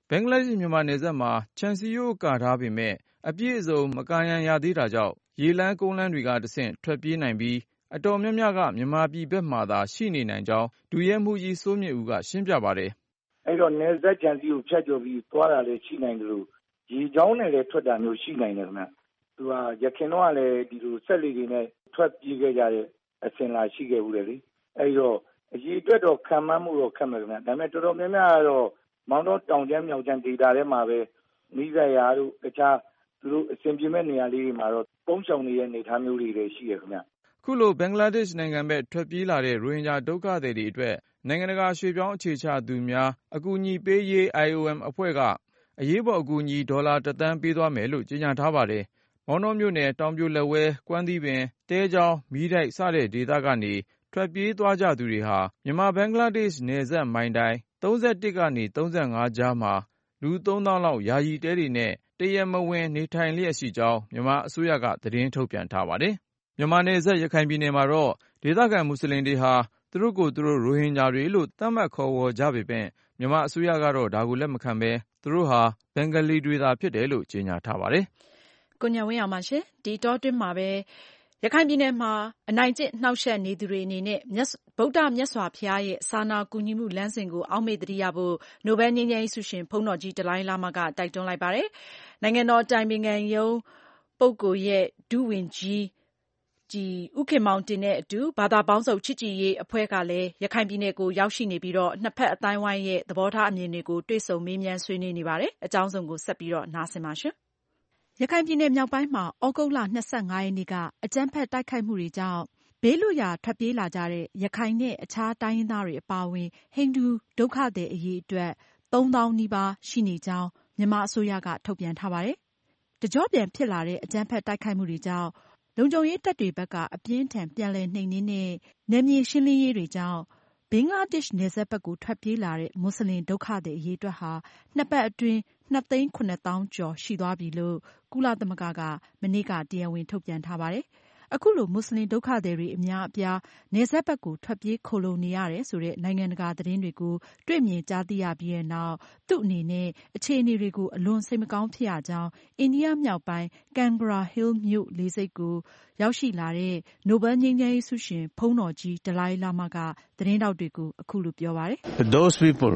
ဘင်္ဂလားဒေ့ရှ်မြန်မာနယ်စပ်မှာခြံစည်းရိုးကာထားပေမဲ့အပြည့်အစုံမကာရန်ရသေးတာကြောင့်ရေလမ်းကုန်းလမ်းတွေကတဆင့်ထွက်ပြေးနိုင်ပြီးအတော်များများကမြန်မာပြည်ဘက်မှာသာရှိနေနိုင်ကြောင်းဒုရဲမှူးကြီးစိုးမြင့်ဦးကရှင်းပြပါတယ်။အဲ့တော့နယ်စပ်ခြံစည်းကိုဖြတ်ကျော်ပြီးသွားတာလည်းရှိနိုင်တယ်လို့ရေချောင်းနဲ့လည်းထွက်တာမျိုးရှိနိုင်တယ်ခင်ဗျ။သူကရခင်တော့လည်းဒီလိုဆက်လေတွေနဲ့ထွက်ပြေးခဲ့ကြတဲ့အစဉ်လာရှိခဲ့ဘူးလေလေ။အဲ့တော့အရေးအတွက်တော့ခံမှန်းမှုတော့ခက်မယ်ခင်ဗျ။ဒါပေမဲ့တော်တော်များများကတော့မောင်တော်တောင်ကျမ်းမြောက်ကျမ်းဒေတာထဲမှာပဲမိစရာတို့တခြားသူတို့အစဉ်ပြေမဲ့နေရာလေးတွေမှာတော့ပုံချောင်နေတဲ့နေသားမျိုးတွေလည်းရှိရခင်ဗျ။ခုလိုဘင်္ဂလားဒေ့ရှ်နိုင်ငံဘက်ထွက်ပြေးလာတဲ့ရိုဟင်ဂျာဒုက္ခသည်တွေအတွက်နိုင်ငံတကာရွှေ့ပြောင်းအခြေချသူများအကူအညီပေးရေး I O M အဖွဲ့ကအရေးပေါ်အကူအညီဒေါ်လာတစ်သန်းပေးသွားမယ်လို့ကြေညာထားပါတယ်။မောင်တောမြို့နယ်တောင်ပြိုလက်ဝဲကွမ်းသီးပင်တဲချောင်းမီးတိုက်စတဲ့ဒေသကနေထွက်ပြေးသွားကြသူတွေဟာမြန်မာဘင်္ဂလားဒေ့ရှ်နယ်စပ်မိုင်တိုင်သုံး၁ကနေသုံး၅ကြားမှာလူသုံးသောင်းလောက်ယာယီတဲတွေနဲ့တရားမဝင်နေထိုင်လျက်ရှိကြောင်းမြန်မာအစိုးရကသတင်းထုတ်ပြန်ထားပါတယ်။မြန်မာနယ်စပ်ရခိုင်ပြည်နယ်မှာတော့ဒေသခံမွတ်စလင်တွေဟာသူတို့ကိုယ်သူတို့ရိုဟင်ဂျာတွေလို့သတ်မှတ်ခေါ်ဝေါ်ကြပေမယ့်မြန်မာအစိုးရကတော့ဒါကိုလက်မခံဘဲသူတို့ဟာဘင်္ဂလီတွေသာဖြစ်တယ်လို့ကြေညာထားပါတယ်။ကိုဉာဏ်ဝင်းအောင်ပါရှင်။ဒီတောတွင်းမှာပဲရခိုင်ပြည်နယ်မှာအနိုင်ကျင့်နှောက်ယှက်နေသူတွေအနေနဲ့ဗုဒ္ဓမြတ်စွာဘုရားရဲ့စာနာကူညီမှုလမ်းစဉ်ကိုအောက်မေ့သတိရဖို့နိုဘယ်ငြိမ်းချမ်းရေးဆုရှင်ဘုန်းတော်ကြီးဒလိုင်းလာမကတိုက်တွန်းလိုက်ပါတယ်။နိုင်ငံတော်အတိုင်ပင်ခံရုံးပုဂ္ဂိုလ်ရဲ့ဒုဝန်ကြီးဦးခင်မောင်တင်နဲ့အတူဘာသာပေါင်းစုံချစ်ကြည်ရေးအဖွဲ့ကလည်းရခိုင်ပြည်နယ်ကိုရောက်ရှိနေပြီးနှစ်ဘက်အသိုင်းအဝိုင်းရဲ့သဘောထားအမြင်တွေကိုတွေ့ဆုံမေးမြန်းဆွေးနွေးနေပါတယ်။အကြောင်းစုံကိုဆက်ပြီးနားဆင်ပါရှင်။ရခိုင်ပြည်နယ်မြောက်ပိုင်းမှာသြဂုတ်လ၂၅ရက်နေ့ကအကြမ်းဖက်တိုက်ခိုက်မှုတွေကြောင့်ဘေးလွတ်ရာထွက်ပြေးလာကြတဲ့ရခိုင်နဲ့အခြားတိုင်းရင်းသားတွေအပါအဝင်ဟိန္ဒူဒုက္ခသည်အရေအတွက်သုံးသောင်းနီးပါးရှိနေကြောင်းမြန်မာအစိုးရကထုတ်ပြန်ထားပါတယ်။တကျော့ပြန်ဖြစ်လာတဲ့အကြမ်းဖက်တိုက်ခိုက်မှုတွေကြောင့်လုံခြုံရေးတပ်တွေဘက်ကအပြင်းအထန်ပြန်လည်နှိမ်နင်းတဲ့နယ်မြေရှင်းလင်းရေးတွေကြောင့်ဘင်္ဂလားဒေ့ရှ်နယ်စပ်ဘက်ကိုထွက်ပြေးလာတဲ့မွတ်စလင်ဒုက္ခသည်အရေအတွက်ဟာနှစ်ပတ်အတွင်းနှစ်သိန်းခုနှစ်သောင်းကျော်ရှိသွားပြီလို့ကုလသမဂ္ဂကမနေ့ကတရားဝင်ထုတ်ပြန်ထားပါတယ်။အခုလိုမွတ်စလင်ဒုက္ခသည်တွေအများအပြားနယ်စပ်ဘက်ကိုထွက်ပြေးခိုလှုံနေရတယ်ဆိုတဲ့နိုင်ငံတကာသတင်းတွေကိုတွေ့မြင်ကြားသိရပြီးတဲ့နောက်သူ့အနေနဲ့အခြေအနေတွေကိုအလွန်စိတ်မကောင်းဖြစ်ရကြောင်းအိန္ဒိယမြောက်ပိုင်းကန်ဘရာဟိလ်မြို့လေဆိပ်ကိုရောက်ရှိလာတဲ့နိုဘယ်ငြိမ်းချမ်းရေးဆုရှင်ဘုန်းတော်ကြီးဒလိုင်းလာမကသတင်းထောက်တွေကိုအခုလိုပြောပါတယ်။ Those people,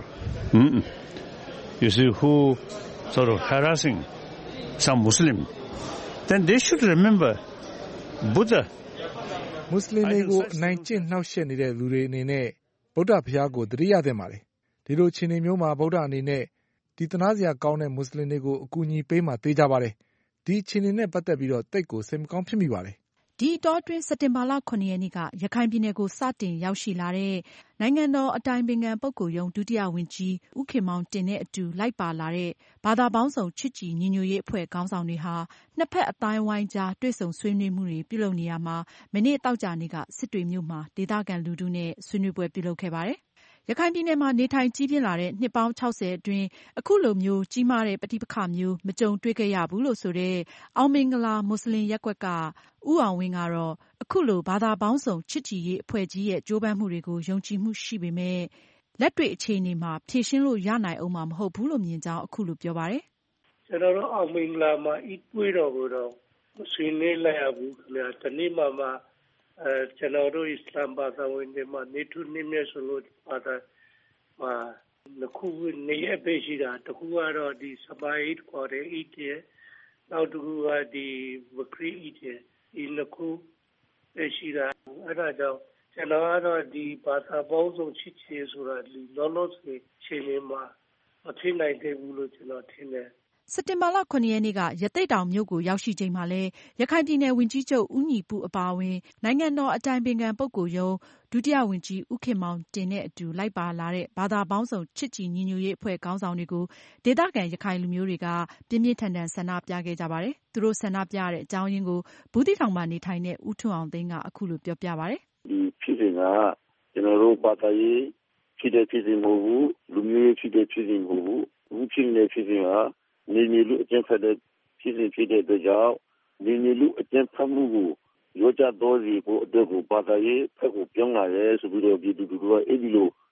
you see, who sort of harassing some Muslim, then they should remember Buddha. မွတ်စလင်တွေကိုအနိုင်ကျင့်နှောက်ယှက်နေတဲ့လူတွေအနေနဲ့ဗုဒ္ဓဘုရားကိုသတိရသင့်ပါတယ်။ဒီလိုအခြေအနေမျိုးမှာဗုဒ္ဓအနေနဲ့ဒီသနာစရာကောင်းတဲ့မွတ်စလင်တွေကိုအကူအညီပေးမှသေချာပါတယ်။ဒီအခြေအနေနဲ့ပတ်သက်ပြီးတော့တိတ်ကိုစိတ်မကောင်းဖြစ်မိပါတယ်။ဒီအတောအတွင်းစက်တင်ဘာလခုနှစ်ရက်နေ့ကရခိုင်ပြည်နယ်ကိုစတင်ရောက်ရှိလာတဲ့နိုင်ငံတော်အတိုင်ပင်ခံပုဂ္ဂိုလ်ရုံးဒုတိယဝန်ကြီးဦးခင်မောင်တင်နဲ့အတူလိုက်ပါလာတဲ့ဘာသာပေါင်းစုံချစ်ကြည်ညီညွတ်ရေးအဖွဲ့ခေါင်းဆောင်တွေဟာနှစ်ဖက်အသိုင်းအဝိုင်းကြားတွေ့ဆုံဆွေးနွေးမှုတွေပြုလုပ်နေရမှာမနေ့သောကြာနေ့ကစစ်တွေမြို့မှာဒေသခံလူထုနဲ့ဆွေးနွေးပွဲပြုလုပ်ခဲ့ပါတယ်။ရခိုင်ပြည်နယ်မှာနေထိုင်ကြီးပြင်းလာတဲ့နှစ်ပေါင်းခြောက်ဆယ်အတွင်းအခုလိုမျိုးကြီးမားတဲ့ပဋိပက္ခမျိုးမကြုံတွေ့ခဲ့ရဘူးလို့ဆိုတဲ့အောင်မင်္ဂလာမွတ်စလင်ရပ်ကွက်ကဦးအောင်ဝင်းကတော့အခုလိုဘာသာပေါင်းစုံချစ်ကြည်ရေးအဖွဲ့ကြီးရဲ့ကြိုးပမ်းမှုတွေကိုယုံကြည်မှုရှိပေမဲ့လက်တွေ့အခြေအနေမှာဖြေရှင်းလို့ရနိုင်အောင်မှာမဟုတ်ဘူးလို့မြင်ကြောင်းအခုလိုပြောပါတယ်။ကျွန်တော်တို့အောင်မင်္ဂလာမှာဤတွေးတော်ကိုတော့ဆွေးနွေးလိုက်ရဘူးခင်ဗျာ။ဒီနေ့မှမှအဲကျွန်တော်တို့အစ္စလာမ်ဘာသာဝင်တွေမှာနေထုနေမြဲဆိုလို့ဘာသာမှာနှစ်ခုနေရပဲရှိတာတခုကတော့ဒီစပိုင်ခေါ်တဲ့ဤတဲ့နောက်တစ်ခုကဒီဝခရီဤတဲ့ဒီနှစ်ခုပဲရှိတာအဲ့ဒါကြောင့်ကျွန်တော်ကတော့ဒီဘာသာပေါင်းစုံချစ်ချေဆိုတာဒီလောလောဆယ်ချိန်မှာမထင်နိုင်သေးဘူးလို့ကျွန်တော်ထင်တယ်စက်တင်ဘာလခုနှစ်ရက်နေ့ကရသေ့တောင်မြို့ကိုရောက်ရှိချိန်မှာလည်းရခိုင်ပြည်နယ်ဝန်ကြီးချုပ်ဦးညီပုအပါအဝင်နိုင်ငံတော်အတိုင်ပင်ခံပုဂ္ဂိုလ်ရုံးဒုတိယဝန်ကြီးဦးခင်မောင်တင်နဲ့အတူလိုက်ပါလာတဲ့ဘာသာပေါင်းစုံချစ်ကြည်ညီညွတ်ရေးအဖွဲ့ခေါင်းဆောင်တွေကိုဒေသခံရခိုင်လူမျိုးတွေကပြင်းပြင်းထန်ထန်ဆန္ဒပြခဲ့ကြပါတယ်။သူတို့ဆန္ဒပြတဲ့အကြောင်းရင်းကိုဘူးသီးတောင်မှာနေထိုင်တဲ့ဦးထွန်းအောင်သိန်းကအခုလိုပြောပြပါတယ်။ဒီဖြစ်စဉ်ကကျွန်တော်တို့ဘာသာရေးဖြစ်တဲ့ဖြစ်စဉ်မဟုတ်ဘူးလူမျိုးရေးဖြစ်တဲ့ဖြစ်စဉ်မဟုတ်ဘူးအခုဖြစ်နေတဲ့ဖြစ်စဉ်ကနေနေလူအကျဉ်းဖက်တဲ့ဖြစ်စဉ်ဖြစ်တဲ့အတွက်ကြောင့်နေနေလူအကျဉ်းဖက်မှုကိုရောကြတော်စီဖို့အတွက်ကိုဘာသာရေးဖက်ကိုပြောင်းလာရဲဆိုပြီးတော့ပြည်သူတို့ကအဲ့ဒီလို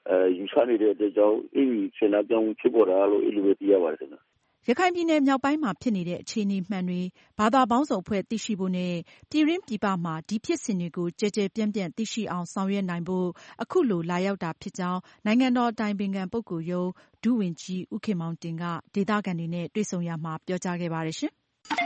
ယူဆနေတဲ့အတွက်ကြောင့်အဲဒီဆန္ဒပြောင်းမှုဖြစ်ပေါ်တာလို့အဲ့လိုပဲသိရပါတယ်ခင်ဗျ။ရခိုင်ပြည်နယ်မြောက်ပိုင်းမှာဖြစ်နေတဲ့အခြေအနေမှန်တွေဘာသာပေါင်းစုံအဖွဲ့သိရှိဖို့နဲ့ပြည်တွင်းပြည်ပမှာဒီဖြစ်စဉ်တွေကိုကြည်ကြဲပြန့်ပြန့်သိရှိအောင်ဆောင်ရွက်နိုင်ဖို့အခုလိုလာရောက်တာဖြစ်ကြောင်းနိုင်ငံတော်အတိုင်ပင်ခံပုဂ္ဂိုလ်ရုံးဒုဝန်ကြီးဦးခင်မောင်တင်ကဒေသခံတွေနဲ့တွေ့ဆုံရာမှာပြောကြားခဲ့ပါတယ်ရှင်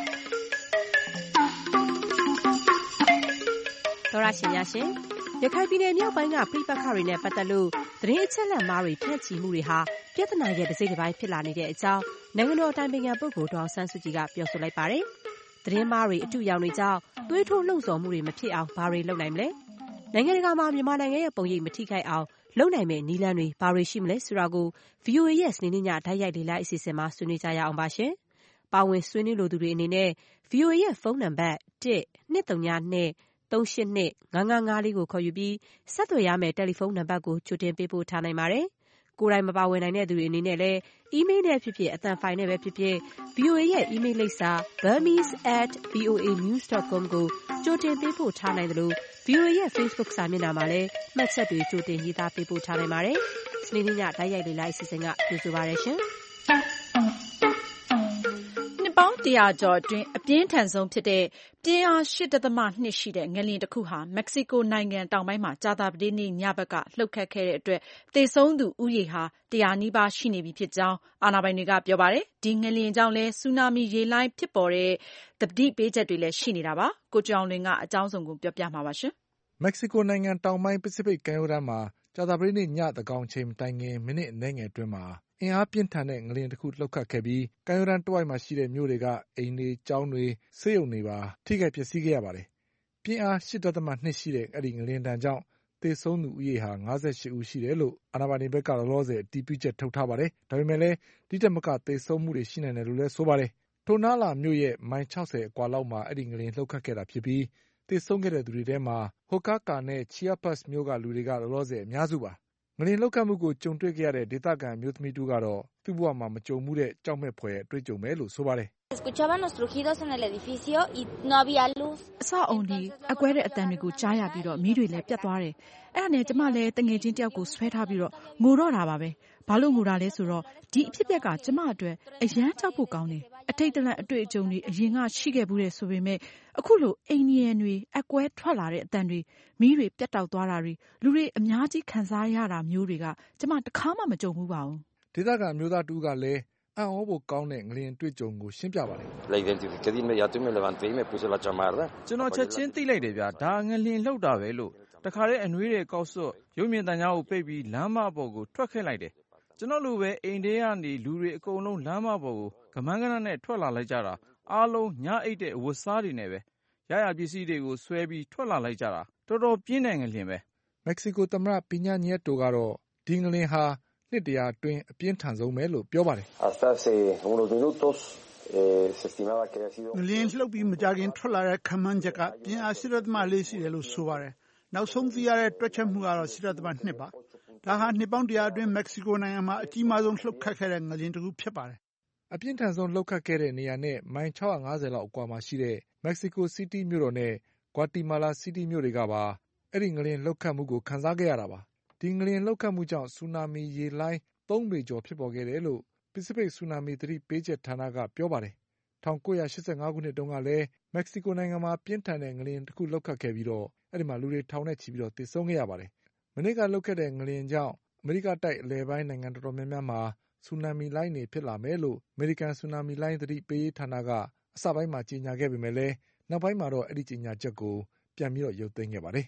။သောရရှင်များရှင်ရခိုင်ပြည်နယ်မြောက်ပိုင်းကပြိပခါတွေနဲ့ပတ်သက်လို့သတင်းအချက်အလက်မှားတွေဖြန့်ချီမှုတွေဟာပြဿနာရဲ့တစ်စိတ်တစ်ပိုင်းဖြစ်လာနေတဲ့အကြောင်းနိုင်ငံတော်အတိုင်ပင်ခံပုဂ္ဂိုလ်ဒေါ်အောင်ဆန်းစုကြည်ကပြောဆိုလိုက်ပါတယ်။သတင်းမှားတွေအတုရောင်တွေကြောင့်သွေးထိုးလှုံ့ဆော်မှုတွေမဖြစ်အောင်ဘာတွေလုပ်နိုင်မလဲ။နိုင်ငံတကာမှာမြန်မာနိုင်ငံရဲ့ပုံရိပ်မထိခိုက်အောင်လုပ်နိုင်မယ့်နည်းလမ်းတွေဘာတွေရှိမလဲဆိုတာကို ဗွီအိုအေ ရဲ့စနေနေ့ညဓာတ်ရိုက်လေ့လာအစီအစဉ်မှာဆွေးနွေးကြရအောင်ပါရှင်။ပါဝင်ဆွေးနွေးလိုသူတွေအနေနဲ့ ဗွီအိုအေ ရဲ့ဖုန်းနံပါတ်တစ် နှစ်သုံးနှစ် သုံးရှစ်နှစ် ငါးငါးငါးလေးကိုခေါ်ယူပြီးဆက်သွယ်ရမယ့်တယ်လီဖုန်းနံပါတ်ကိုကြိုတင်ပေးပို့ထားနိုင်ပါတယ်။ကိုယ်တိုင်မပါဝင်နိုင်တဲ့သူတွေအနေနဲ့လည်းအီးမေးလ်နဲ့ဖြစ်ဖြစ်အသံဖိုင်နဲ့ပဲဖြစ်ဖြစ် ဗွီအိုအေ ရဲ့အီးမေးလ်လိပ်စာ burmese at voa news dot com ကိုကြိုတင်ပေးပို့ထားနိုင်တယ်လို့ ဗွီအိုအေ ရဲ့ Facebook စာမျက်နှာမှာလည်းမှတ်ချက်တွေကြိုတင်ရေးသားပေးပို့ထားနိုင်ပါတယ်။စနေနေ့ညဓာတ်ရိုက်လေ့လာအစီအစဉ်ကကြိုဆိုပါရရှင်။နှစ်ပေါင်းတရာကျော်အတွင်းအပြင်းထန်ဆုံးဖြစ်တဲ့ပြင်းအား ရှစ်ဒသမ နှစ်ရှိတဲ့ငလျင်တစ်ခုဟာမက္ကဆီကိုနိုင်ငံတောင်ပိုင်းမှာကြာသပတေးနေ့ညဘက်ကလှုပ်ခတ်ခဲ့တဲ့အတွက်သေဆုံးသူဦးရေဟာတရာနီးပါးရှိနေပြီဖြစ်ကြောင်းအာဏာပိုင်တွေကပြောပါတယ်။ဒီငလျင်ကြောင့်လည်းဆူနာမီရေလှိုင်းဖြစ်ပေါ်တဲ့သတိပေးချက်တွေလည်းရှိနေတာပါ။ကိုကျော်အောင်လွင်ကအကြောင်းစုံကိုပြောပြမှာပါရှင်။မက္ကဆီကိုနိုင်ငံတောင်ပိုင်းပစိဖိတ်ကမ်းရိုးတန်းမှာကြာသပတေးနေ့ညသန်းခေါင်ချိန်မတိုင်ခင်မိနစ်အနည်းငယ်အတွင်းမှာအင်အားပြင်းထန်တဲ့ငလျင်တစ်ခုလှုပ်ခတ်ခဲ့ပြီးကမ်းရိုးတန်းတစ်ဝိုက်မှာရှိတဲ့မြို့တွေကအိမ်တွေ၊ကျောင်းတွေ၊ဆေးရုံတွေပါထိခိုက်ပျက်စီးခဲ့ရပါတယ်။ပြင်းအား ရှစ်ဒသမ နှစ်ရှိတဲ့အဲဒီငလျင်ဒဏ်ကြောင့်သေဆုံးသူဦးရေဟာငါးဆယ့်ရှစ်ဦးရှိတယ်လို့အာဏာပိုင်တွေဘက်ကလောလောဆယ်အတည်ပြုချက်ထုတ်ထားပါတယ်။ဒါပေမဲ့လည်းဒီထက်မကသေဆုံးမှုတွေရှိနိုင်တယ်လို့လည်းဆိုပါတယ်။ထိုနားလာမြို့ရဲ့မိုင်ခြောက်ဆယ်အကွာလောက်မှာအဲဒီငလျင်လှုပ်ခတ်ခဲ့တာဖြစ်ပြီးသေဆုံးခဲ့တဲ့သူတွေထဲမှာဟိုကာကာနဲ့ချီယာပတ်စ်မြို့ကလူတွေကလောလောဆယ်အများစုပါ။ငလျင်လှုပ်ခတ်မှုကိုကြုံတွေ့ခဲ့ရတဲ့ဒေသခံအမျိုးသမီးတူကတော့သူ့ဘဝမှာမကြုံမှုတဲ့ကြောက်မဲ့ဖွယ်အတွေ့အကြုံပဲလို့ဆိုပါတယ်။ Escuchábamos rugidos en el edificio y no había luz. အဆောက်အုံဒီအကွဲတဲ့အတန်တွေကိုကြားရပြီးတော့မီးတွေလည်းပြတ်သွားတယ်။အဲ့ဒါနဲ့ကျမလည်းတငယ်ချင်းတယောက်ကိုဆွဲထားပြီးတော့ငိုတော့တာပါပဲ။ဘာလို့ငိုတာလဲဆိုတော့ဒီအဖြစ်အပျက်ကကျမအတွက်အရန်ကြောက်ဖို့ကောင်းတယ်။အထိတ်တလန့်အတွေ့အကြုံတွေအရင်ကရှိခဲ့ဘူးတဲ့ဆိုပေမဲ့အခုလိုအိန္ဒိယန်တွေအကွဲထွက်လာတဲ့အတန်တွေမီးတွေပြတ်တောက်သွားတာတွေလူတွေအများကြီးခံစားရတာမျိုးတွေကကျမတခါမှမကြုံဘူးပါဘူး။ဒေသခံမျိုးသားတူကလည်းအံ့ဩဖို့ကောင်းတဲ့ငလျင်တွေ့ကြုံကိုရှင်းပြပါတယ်။ကျွန်တော်ချက်ချင်းသိလိုက်တယ်ဗျာဒါငလျင်လှုပ်တာပဲလို့တခါတည်းအနှွေးတွေကောက်စွတ်ရုပ်မြင်သံကြားကိုပိတ်ပြီးလမ်းမပေါ်ကိုထွက်ခဲ့လိုက်တယ်ကျွန်တော်လိုပဲအိမ်ထဲကနေလူတွေအကုန်လုံးလမ်းမပေါ်ကိုကမန်းကနနဲ့ထွက်လာလိုက်ကြတာအားလုံးညအိတ်တဲ့ဝတ်စားတွေနဲ့ပဲရရပစ္စည်းတွေကိုဆွဲပြီးထွက်လာလိုက်ကြတာတော်တော်ပြင်းတဲ့ငလျင်ပဲမက္ကဆီကိုသမ္မတပညာညက်တိုကတော့ဒီငလျင်ဟာနှစ်တရာအတွင်းအပြင်းထန်ဆုံးပဲလို့ပြောပါတယ်ငလျင်လှုပ်ပြီးမကြခင်ထွက်လာတဲ့ခန့်မှန်းချက်ကပြင်းအား ရှစ်ဒသမ လေးရှိတယ်လို့ဆိုပါတယ်နောက်ဆုံးသိရတဲ့တွက်ချက်မှုကတော့ ရှစ်ဒသမ နှစ်ပါဒါဟာနှစ်ပေါင်းတရာအတွင်းမက္ကဆီကိုနိုင်ငံမှာအကြီးမားဆုံးလှုပ်ခတ်ခဲ့တဲ့ငလျင်တစ်ခုဖြစ်ပါတယ်အပြင်းထန်ဆုံးလှုပ်ခတ်ခဲ့တဲ့နေရာနဲ့မိုင်ခြောက်ရာငါးဆယ်လောက်အကွာမှာရှိတဲ့မက္ကဆီကိုစီးတီးမြို့တော်နဲ့ဂွာတီမာလာစီးတီးမြို့တွေကပါအဲ့ဒီငလျင်လှုပ်ခတ်မှုကိုခံစားခဲ့ရတာပါဒီငလျင်လှုပ်ခတ်မှုကြောင့်ဆူနာမီရေလှိုင်းသုံးပေကျော်ဖြစ်ပေါ်ခဲ့တယ်လို့ပစိဖိတ်ဆူနာမီသတိပေးချက်ဌာနကပြောပါတယ်၁၉၈၅ခုနှစ်တုန်းကလည်းမက္ကဆီကိုနိုင်ငံမှာပြင်းထန်တဲ့ငလျင်တစ်ခုလှုပ်ခတ်ခဲ့ပြီးတော့အဲ့ဒီမှာလူတွေထောင်နဲ့ချီပြီးတော့သေဆုံးခဲ့ရပါတယ်မနေ့ကလှုပ်ခတ်တဲ့ငလျင်ကြောင့်အမေရိကတိုက်အလယ်ပိုင်းနိုင်ငံတော်တော်များများမှာဆူနာမီလှိုင်းတွေဖြစ်လာမယ်လို့အမေရိကန်ဆူနာမီလှိုင်းသတိပေးရေးဌာနကအစပိုင်းမှာကြေညာခဲ့ပေမဲ့လည်းနောက်ပိုင်းမှာတော့အဲ့ဒီကြေညာချက်ကိုပြန်ပြီးတော့ရုပ်သိမ်းခဲ့ပါတယ်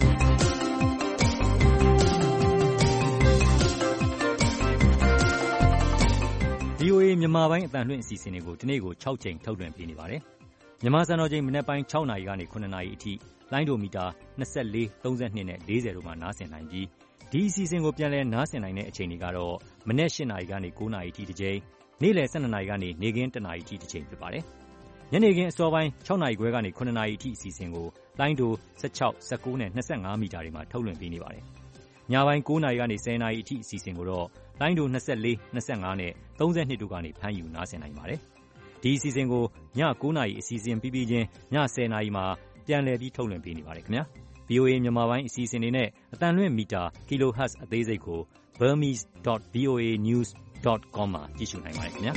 ဗွီအိုအေမြန်မာပိုင်းအသံလွှင့်အစီအစဉ်တွေကိုဒီနေ့ကို၆ကြိမ်ထုတ်လွှင့်ပေးနေပါတယ်။မြန်မာစံတော်ချိန်မနက်ပိုင်း၆နာရီကနေခုနှစ်နာရီအထိလိုင်းဒိုမီတာနှစ်၄ သုံး၂နဲ့၄၀တို့မှာနားဆင်နိုင်ပြီးဒီအစီအစဉ်ကိုပြန်လည်နားဆင်နိုင်တဲ့အချိန်တွေကတော့မနက်၈နာရီကနေ၉နာရီအထိတစ်ကြိမ်နေ့လယ်၁၂နာရီကနေနေ့ခင်း၁နာရီအထိတစ်ကြိမ်ဖြစ်ပါတယ်။ညနေခင်းအစောပိုင်း၆နာရီခွဲကနေခုနှစ်နာရီအထိအစီအစဉ်ကိုလိုင်းဒို၁၆ ၁၉နဲ့၂၅မီတာတွေမှာထုတ်လွှင့်ပေးနေပါတယ်။ညပိုင်း၉နာရီကနေ၁၀နာရီအထိအစီအစဉ်ကိုတော့လိုင်းဒို၂၄ ၂၅နဲ့၃၂တို့ကနေဖမ်းယူနားဆင်နိုင်ပါတယ်။ဒီအစီအစဉ်ကိုည၉နာရီအစီအစဉ်ပြီးပြီးချင်းည၁၀နာရီမှာပြန်လည်ပြီးထုတ်လွှင့်ပေးနေပါတယ်ခင်ဗျာ။ဗွီအိုအေမြန်မာပိုင်းအစီအစဉ်တွေနဲ့အတန်လွှင့်မီတာ Kilohertz အသေးစိတ်ကို burmese dot v o a news dot com မှာကြည့်ရှုနိုင်ပါတယ်ခင်ဗျာ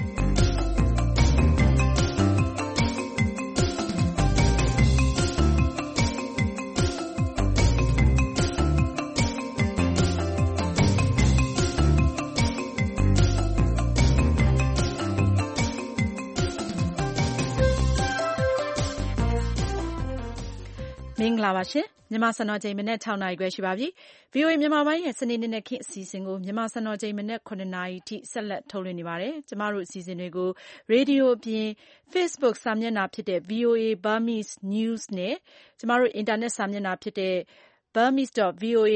မင်္ဂလာပါရှင်မြန်မာစံတော်ချိန်မနက်၆နာရီခွဲရှိပါပြီ ဗွီအိုအေ မြန်မာပိုင်းရဲ့စနေနေ့နဲ့ခေတ်အစီအစဉ်ကိုမြန်မာစံတော်ချိန်မနက်၇နာရီထိဆက်လက်ထုတ်လွှင့်နေပါတယ်ကျမတို့အစီအစဉ်တွေကိုရေဒီယိုအပြင် Facebook စာမျက်နှာဖြစ်တဲ့ ဗွီအိုအေ Burmese News နဲ့ကျမတို့အင်တာနက်စာမျက်နှာဖြစ်တဲ့ burmese dot v o